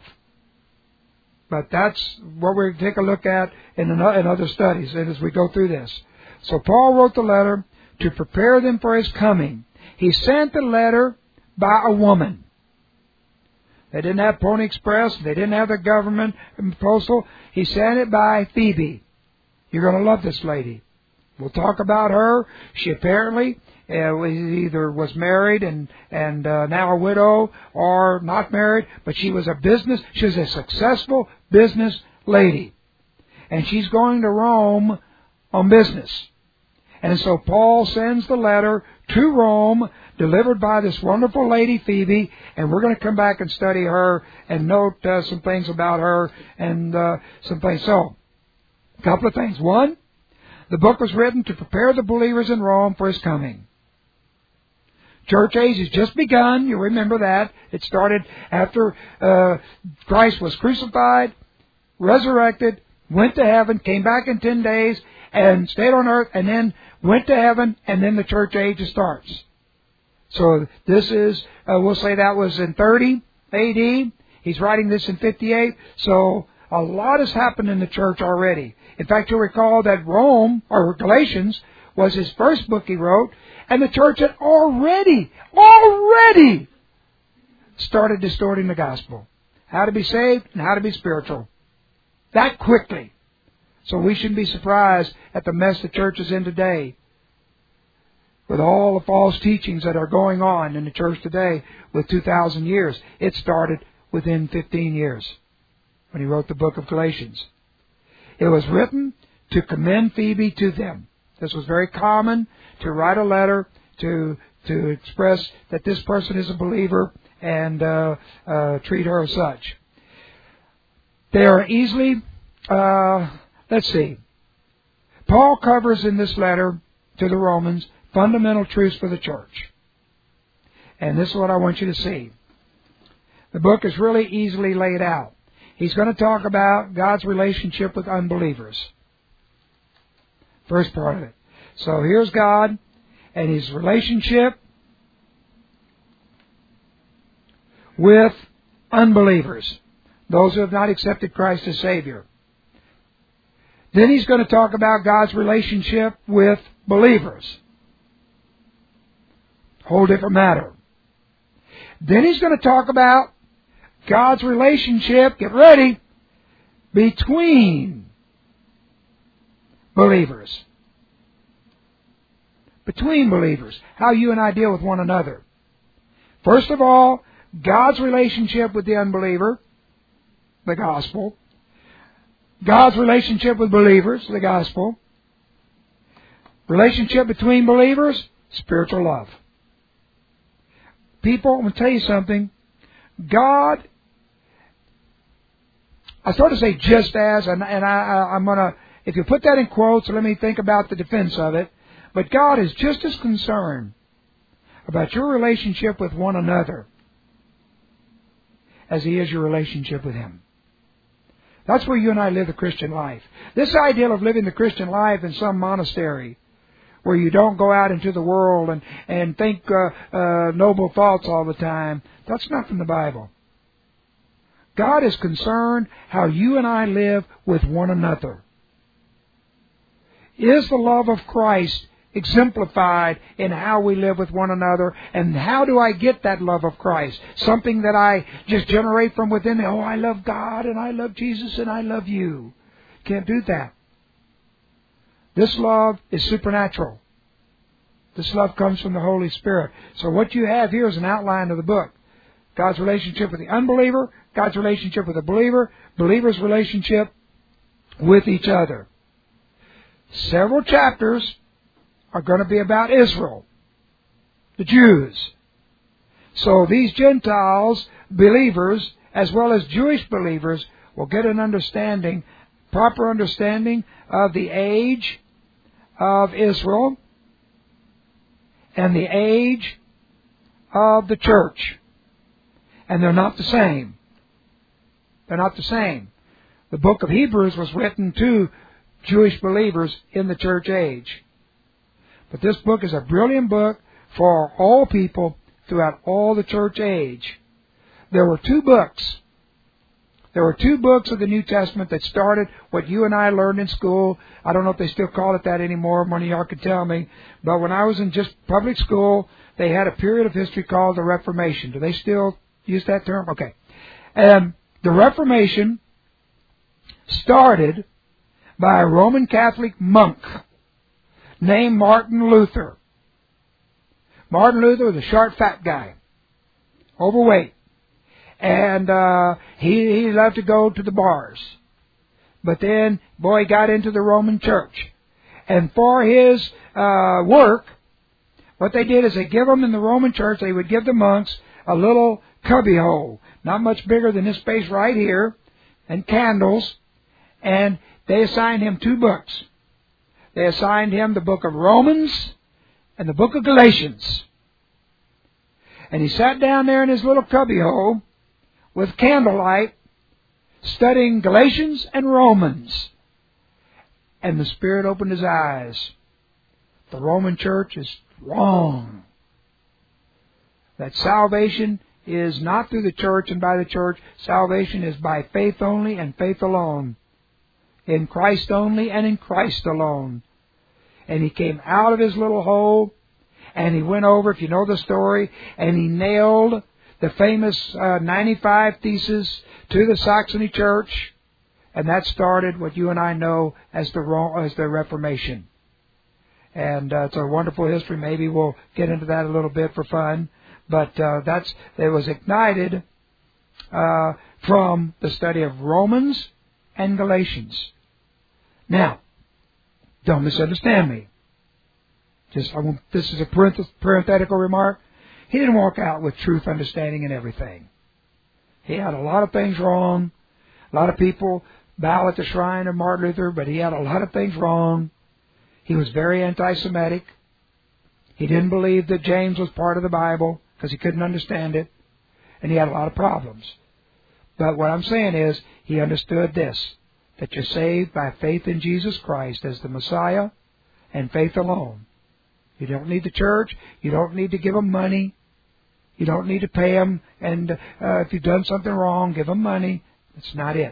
But that's what we're going to take a look at in, in other studies and as we go through this. So, Paul wrote the letter to prepare them for his coming. He sent the letter by a woman. They didn't have Pony Express. They didn't have the government postal. He sent it by Phoebe. You're going to love this lady. We'll talk about her. She apparently uh, either was married and and uh, now a widow, or not married, but she was a business. She was a successful business lady, and she's going to Rome on business. And so Paul sends the letter to Rome, delivered by this wonderful lady Phoebe, and we're going to come back and study her and note uh, some things about her and uh, some things. So, a couple of things. One, the book was written to prepare the believers in Rome for his coming. Church age has just begun. You remember that. It started after uh, Christ was crucified, resurrected, went to heaven, came back in ten days, and stayed on earth, and then went to heaven, and then the church age starts. So this is, uh, we'll say that was in thirty A D. He's writing this in fifty-eight. So a lot has happened in the church already. In fact, you'll recall that Rome, or Galatians, was his first book he wrote, and the church had already, already started distorting the gospel. How to be saved and how to be spiritual. That quickly. So we shouldn't be surprised at the mess the church is in today, with all the false teachings that are going on in the church today with two thousand years. It started within fifteen years when he wrote the book of Galatians. It was written to commend Phoebe to them. This was very common, to write a letter to to express that this person is a believer and uh, uh, treat her as such. They are easily... Uh, Let's see. Paul covers in this letter to the Romans fundamental truths for the church. And this is what I want you to see. The book is really easily laid out. He's going to talk about God's relationship with unbelievers. First part of it. So here's God and His relationship with unbelievers. Those who have not accepted Christ as Savior. Then he's going to talk about God's relationship with believers. Whole different matter. Then he's going to talk about God's relationship, get ready, between believers. Between believers. How you and I deal with one another. First of all, God's relationship with the unbeliever, the gospel. God's relationship with believers, the gospel. Relationship between believers, spiritual love. People, I'm going to tell you something. God I sort of say just as, and, and I, I, I'm going to, if you put that in quotes, let me think about the defense of it. But God is just as concerned about your relationship with one another as He is your relationship with Him. That's where you and I live the Christian life. This idea of living the Christian life in some monastery where you don't go out into the world and, and think uh, uh, noble thoughts all the time, that's not from the Bible. God is concerned how you and I live with one another. Is the love of Christ exemplified in how we live with one another? And how do I get that love of Christ? Something that I just generate from within. Oh, I love God and I love Jesus and I love you. Can't do that. This love is supernatural. This love comes from the Holy Spirit. So what you have here is an outline of the book. God's relationship with the unbeliever, God's relationship with the believer, believer's relationship with each other. Several chapters are going to be about Israel, the Jews. So these Gentiles, believers, as well as Jewish believers, will get an understanding, proper understanding of the age of Israel and the age of the church. And they're not the same. They're not the same. The book of Hebrews was written to Jewish believers in the church age. But this book is a brilliant book for all people throughout all the church age. There were two books. There were two books of the New Testament that started what you and I learned in school. I don't know if they still call it that anymore. One of y'all could tell me. But when I was in just public school, they had a period of history called the Reformation. Do they still use that term? Okay. And the Reformation started by a Roman Catholic monk named Martin Luther. Martin Luther was a short, fat guy, overweight. And uh, he, he loved to go to the bars. But then, boy, he got into the Roman Church. And for his uh, work, what they did is they give him in the Roman Church, they would give the monks a little cubbyhole, not much bigger than this space right here, and candles. And they assigned him two books. They assigned him the book of Romans and the book of Galatians. And he sat down there in his little cubbyhole with candlelight, studying Galatians and Romans. And the Spirit opened his eyes. The Roman Church is wrong. That salvation is not through the church and by the church. Salvation is by faith only and faith alone. In Christ only and in Christ alone. And he came out of his little hole and he went over, if you know the story, and he nailed the famous uh, ninety-five Theses to the Saxony Church, and that started what you and I know as the as the Reformation. And uh, it's a wonderful history. Maybe we'll get into that a little bit for fun, but uh, that's it was ignited uh, from the study of Romans and Galatians. Now, don't misunderstand me. Just I won't, this is a parenthetical remark. He didn't walk out with truth, understanding, and everything. He had a lot of things wrong. A lot of people bow at the shrine of Martin Luther, but he had a lot of things wrong. He was very anti-Semitic. He didn't believe that James was part of the Bible because he couldn't understand it. And he had a lot of problems. But what I'm saying is, he understood this, that you're saved by faith in Jesus Christ as the Messiah and faith alone. You don't need the church. You don't need to give them money. You don't need to pay them. And uh, if you've done something wrong, give them money. That's not it.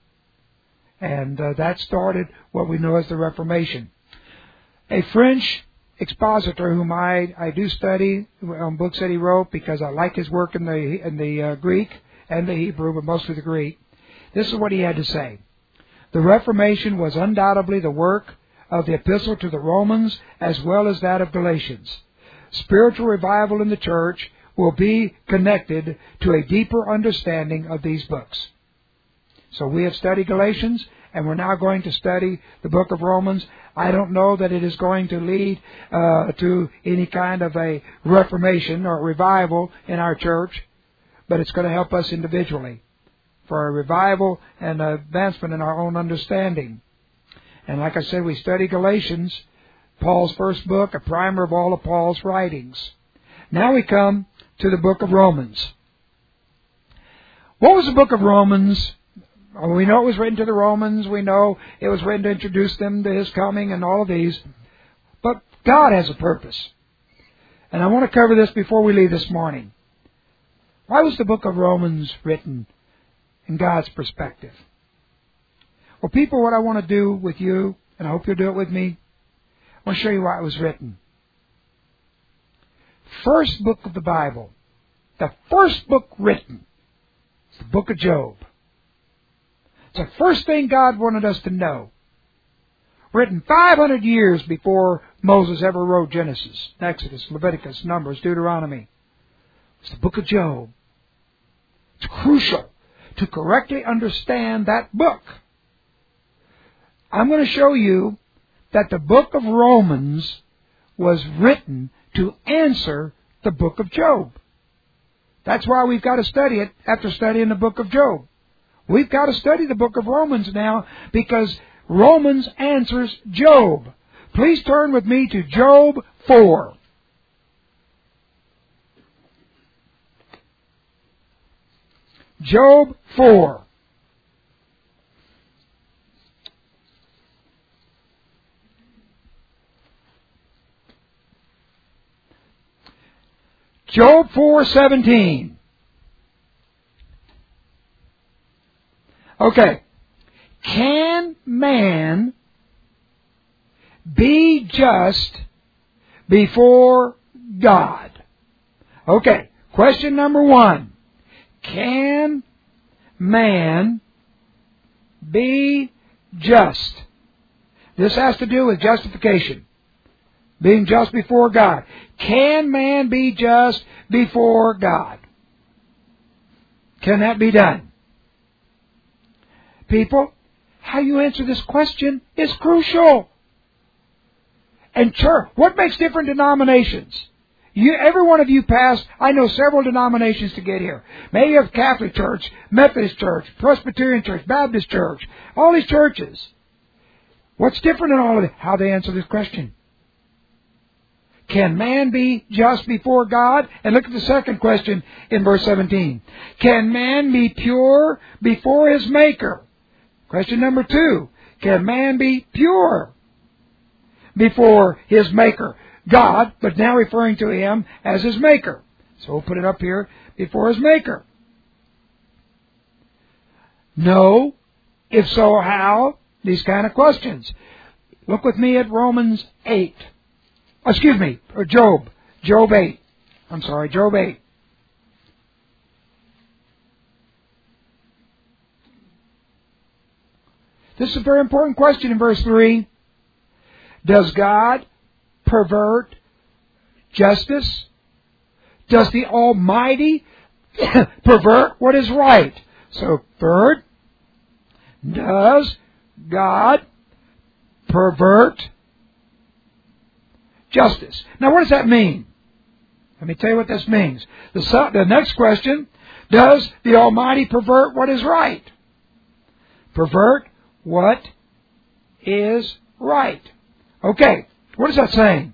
And uh, that started what we know as the Reformation. A French expositor whom I, I do study on books that he wrote because I like his work in the in the uh, Greek and the Hebrew, but mostly the Greek. This is what he had to say. The Reformation was undoubtedly the work of the Epistle to the Romans as well as that of Galatians. Spiritual revival in the church will be connected to a deeper understanding of these books. So we have studied Galatians, and we're now going to study the book of Romans. I don't know that it is going to lead uh, to any kind of a reformation or revival in our church, but it's going to help us individually. for a revival and advancement in our own understanding. And like I said, we study Galatians, Paul's first book, a primer of all of Paul's writings. Now we come to the book of Romans. What was the book of Romans? Well, we know it was written to the Romans. We know it was written to introduce them to His coming and all of these. But God has a purpose. And I want to cover this before we leave this morning. Why was the book of Romans written in God's perspective? Well, people, what I want to do with you, and I hope you'll do it with me, I want to show you why it was written. First book of the Bible, the first book written, is the book of Job. It's the first thing God wanted us to know. Written five hundred years before Moses ever wrote Genesis, Exodus, Leviticus, Numbers, Deuteronomy. It's the book of Job. It's crucial to correctly understand that book. I'm going to show you that the book of Romans was written to answer the book of Job. That's why we've got to study it after studying the book of Job. We've got to study the book of Romans now because Romans answers Job. Please turn with me to Job four. Job four. Job four seventeen. Okay. Can man be just before God? Okay. Question number one. Can man be just? This has to do with justification. Being just before God. Can man be just before God? Can that be done? People, how you answer this question is crucial. And church, what makes different denominations? You, every one of you passed, I know several denominations to get here. Maybe you have Catholic Church, Methodist Church, Presbyterian Church, Baptist Church, all these churches. What's different in all of it? How they answer this question. Can man be just before God? And look at the second question in verse seventeen. Can man be pure before his Maker? Question number two. Can man be pure before his Maker? God, but now referring to Him as His Maker. So we'll put it up here, before His Maker. No. If so, how? These kind of questions. Look with me at Romans eight. Excuse me, or Job. Job eight. I'm sorry, Job eight. This is a very important question in verse three. Does God pervert justice? Does the Almighty pervert what is right? So, third, does God pervert justice? Now, what does that mean? Let me tell you what this means. The, the next question, does the Almighty pervert what is right? Pervert what is right. Okay, what is that saying?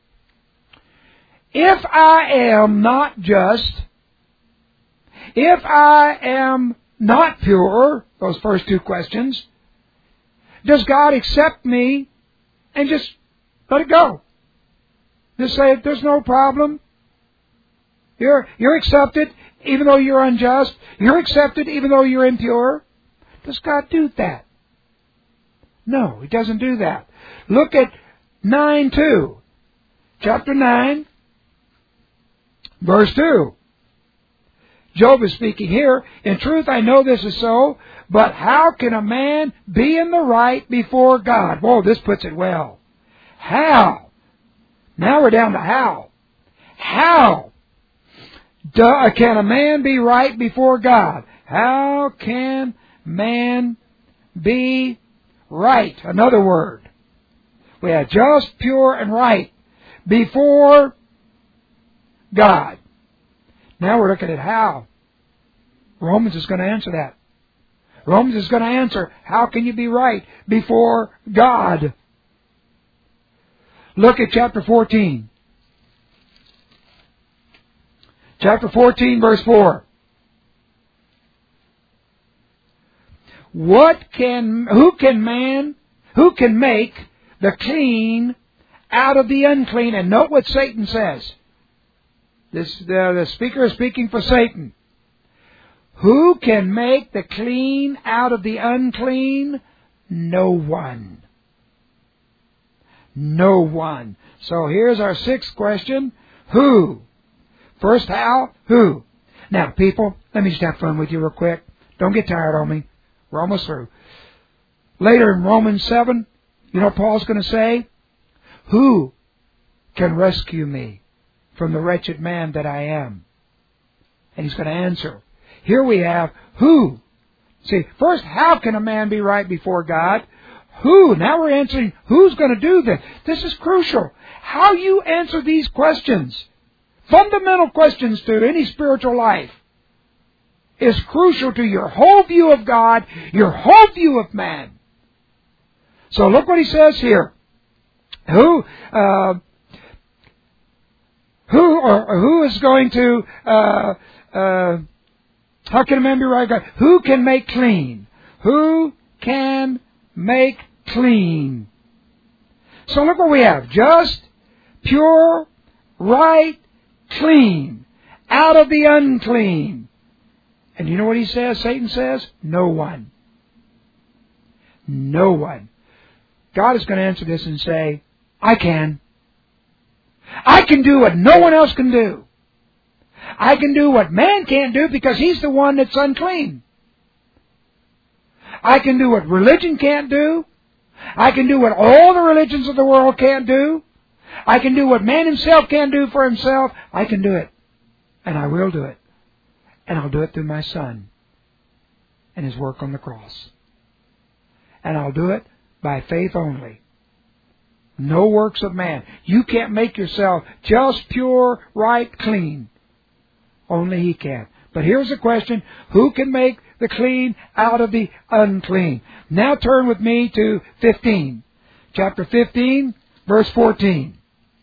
If I am not just, if I am not pure, those first two questions, does God accept me and just let it go? Just say, there's no problem. You're, you're accepted even though you're unjust. You're accepted even though you're impure. Does God do that? No, He doesn't do that. Look at nine two. Chapter nine, verse two. Job is speaking here. In truth, I know this is so, but how can a man be in the right before God? Whoa, this puts it well. How? Now we're down to how. How do, can a man be right before God? How can man be right? Another word. We have just, pure, and right before God. Now we're looking at how. Romans is going to answer that. Romans is going to answer, how can you be right before God? Look at chapter fourteen. Chapter fourteen, verse four. What can, who can man, who can make the clean out of the unclean? And note what Satan says. This, the, the speaker is speaking for Satan. Who can make the clean out of the unclean? No one. No one. So here's our sixth question. Who? First how? Who? Now, people, let me just have fun with you real quick. Don't get tired on me. We're almost through. Later in Romans seven, you know what Paul's going to say? Who can rescue me from the wretched man that I am? And he's going to answer. Here we have who. See, first, how can a man be right before God? Who? Now we're answering who's going to do this. This is crucial. How you answer these questions, fundamental questions to any spiritual life, is crucial to your whole view of God, your whole view of man. So look what he says here. Who, uh, who, or who is going to, uh, uh, how can a man be right? God? Who can make clean? Who can make clean? So look what we have. Just, pure, right, clean, out of the unclean. And you know what he says? Satan says, no one. No one. God is going to answer this and say, I can. I can do what no one else can do. I can do what man can't do because he's the one that's unclean. I can do what religion can't do. I can do what all the religions of the world can't do. I can do what man himself can't do for himself. I can do it. And I will do it. And I'll do it through my Son and His work on the cross. And I'll do it by faith only. No works of man. You can't make yourself just, pure, right, clean. Only He can. But here's the question. Who can make the clean out of the unclean? Now turn with me to fifteen. Chapter fifteen, verse fourteen.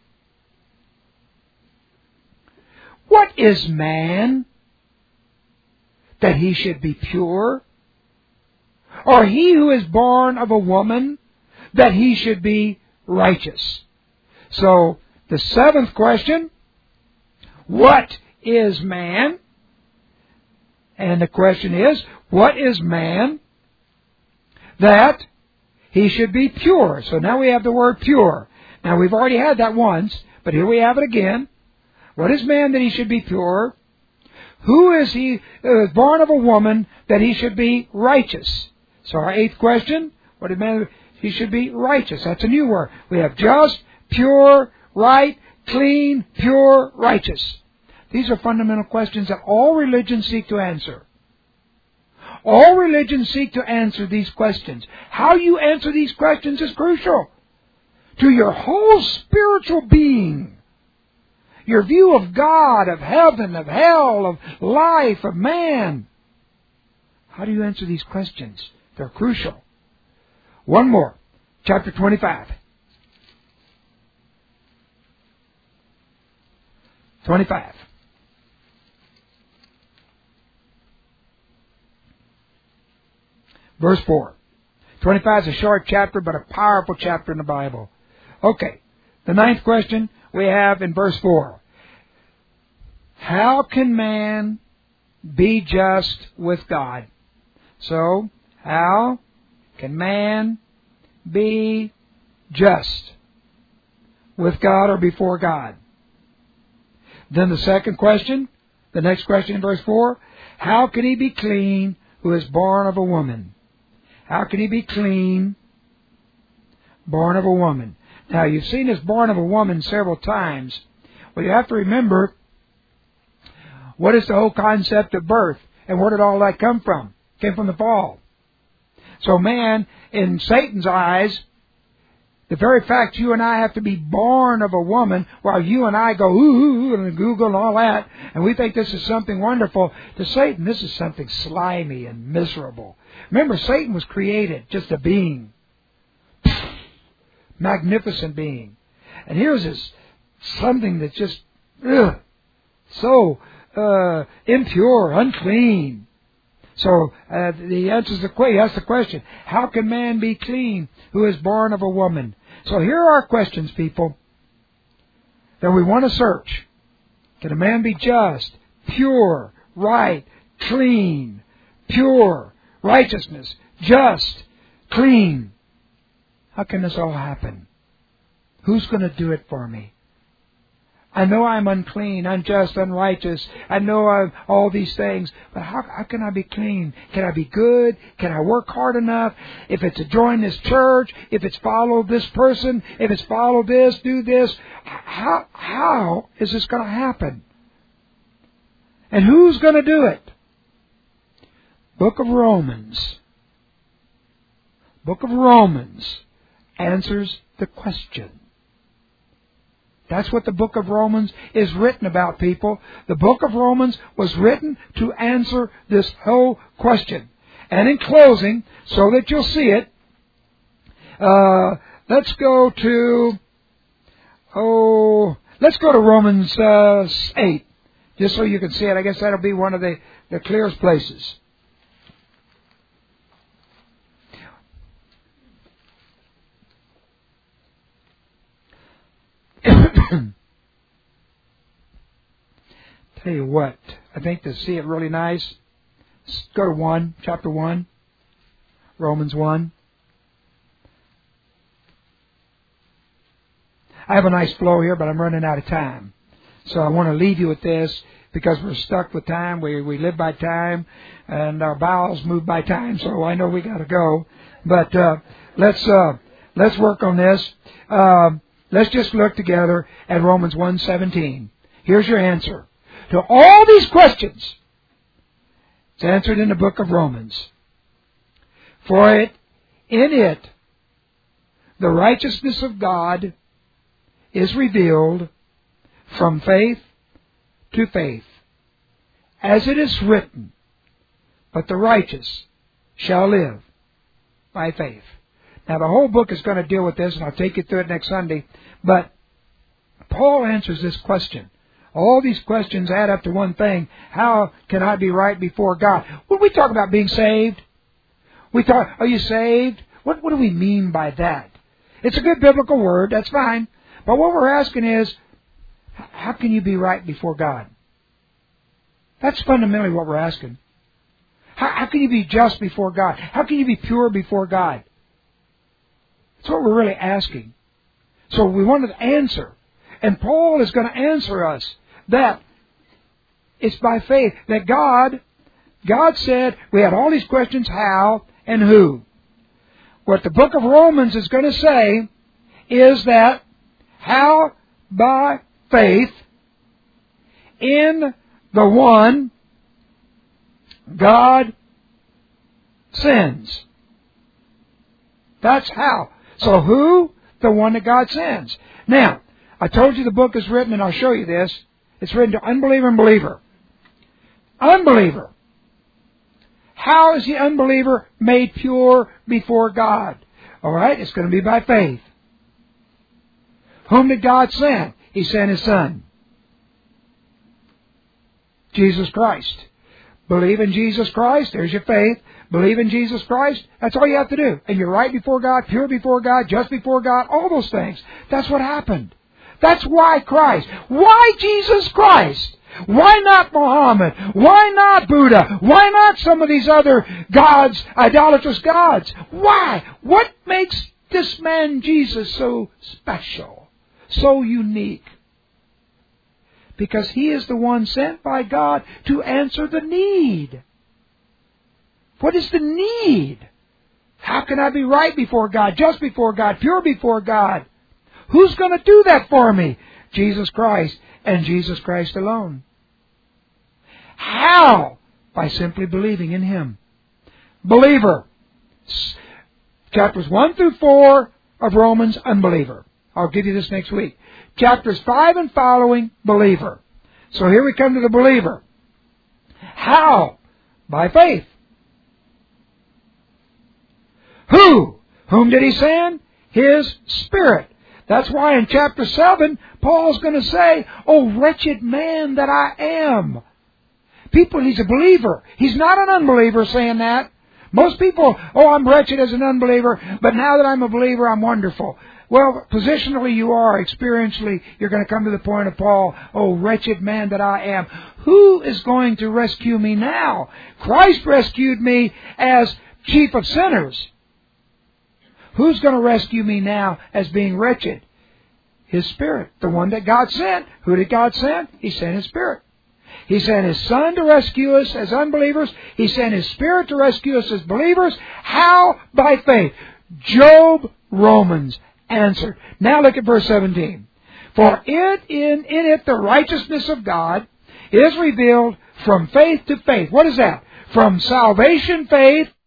What is man that he should be pure? Or he who is born of a woman that he should be righteous? So, the seventh question, what is man? And the question is, what is man that he should be pure? So now we have the word pure. Now we've already had that once, but here we have it again. What is man that he should be pure? Who is he uh, born of a woman that he should be righteous? So our eighth question, what is man? He should be righteous. That's a new word. We have just, pure, right, clean, pure, righteous. These are fundamental questions that all religions seek to answer. All religions seek to answer these questions. How you answer these questions is crucial to your whole spiritual being. Your view of God, of heaven, of hell, of life, of man. How do you answer these questions? They're crucial. One more. Chapter twenty-five. twenty-five. Verse four. twenty-five is a short chapter, but a powerful chapter in the Bible. Okay. The ninth question we have in verse four. How can man be just with God? So, how can man be just with God or before God? Then the second question, the next question in verse four. How can he be clean who is born of a woman? How can he be clean born of a woman? Now, you've seen this born of a woman several times. Well, you have to remember, what is the whole concept of birth? And where did all that come from? It came from the fall. So man, in Satan's eyes, The very fact you and I have to be born of a woman, while you and I go ooh, ooh and Google and all that, and we think this is something wonderful, to Satan this is something slimy and miserable. Remember, Satan was created just a being. Magnificent being. And here's this something that's just ugh, so uh, impure, unclean. So uh, the answer is the question. That's the question. How can man be clean who is born of a woman? So here are questions, people, that we want to search. Can a man be just, pure, right, clean, pure, righteousness, just, clean? How can this all happen? Who's going to do it for me? I know I'm unclean, unjust, unrighteous. I know I'm all these things. But how, how can I be clean? Can I be good? Can I work hard enough? If it's to join this church, if it's follow this person, if it's follow this, do this, how, how is this going to happen? And who's going to do it? Book of Romans. Book of Romans answers the question. That's what the book of Romans is written about, people. The book of Romans was written to answer this whole question. And in closing, so that you'll see it, uh, let's go to, oh, let's go to Romans uh, eight, just so you can see it. I guess that'll be one of the, the clearest places. Tell you what, I think to see it really nice, let's go to one, chapter one, Romans one. I have a nice flow here, but I'm running out of time. So I want to leave you with this because we're stuck with time. We we live by time, and our bowels move by time. So I know we got to go. But uh, let's uh, let's work on this. Uh, let's just look together at Romans one seventeen. Here's your answer to all these questions. It's answered in the book of Romans. For it, in it, the righteousness of God is revealed from faith to faith. As it is written, but the righteous shall live by faith. Now the whole book is going to deal with this, and I'll take you through it next Sunday. But Paul answers this question. All these questions add up to one thing. How can I be right before God? When we talk about being saved, we talk, are you saved? What, what do we mean by that? It's a good biblical word, that's fine. But what we're asking is, how can you be right before God? That's fundamentally what we're asking. How, how can you be just before God? How can you be pure before God? That's what we're really asking. So we want an answer. And Paul is going to answer us that it's by faith that God, God said, we had all these questions, how and who. What the book of Romans is going to say is that how by faith in the one God sends. That's how. So who? The one that God sends. Now, I told you the book is written, and I'll show you this. It's written to unbeliever and believer. Unbeliever. How is the unbeliever made pure before God? All right, it's going to be by faith. Whom did God send? He sent His Son, Jesus Christ. Believe in Jesus Christ. There's your faith. Believe in Jesus Christ. That's all you have to do. And you're right before God, pure before God, just before God, all those things. That's what happened. That's why Christ. Why Jesus Christ? Why not Muhammad? Why not Buddha? Why not some of these other gods, idolatrous gods? Why? What makes this man Jesus so special, so unique? Because He is the one sent by God to answer the need. What is the need? How can I be right before God, just before God, pure before God? Who's going to do that for me? Jesus Christ, and Jesus Christ alone. How? By simply believing in Him. Believer. Chapters one through four of Romans, unbeliever. I'll give you this next week. Chapters five and following, believer. So here we come to the believer. How? By faith. Who? Whom did he send? His Spirit. That's why in chapter seven, Paul's going to say, "Oh, wretched man that I am." People, he's a believer. He's not an unbeliever saying that. Most people, "Oh, I'm wretched as an unbeliever, but now that I'm a believer, I'm wonderful." Well, positionally you are. Experientially, you're going to come to the point of Paul, "Oh, wretched man that I am." Who is going to rescue me now? Christ rescued me as chief of sinners. Who's going to rescue me now as being wretched? His Spirit. The one that God sent. Who did God send? He sent His Spirit. He sent His Son to rescue us as unbelievers. He sent His Spirit to rescue us as believers. How? By faith. Job, Romans answered. Now look at verse seventeen. For it in, in it the righteousness of God is revealed from faith to faith. What is that? From salvation faith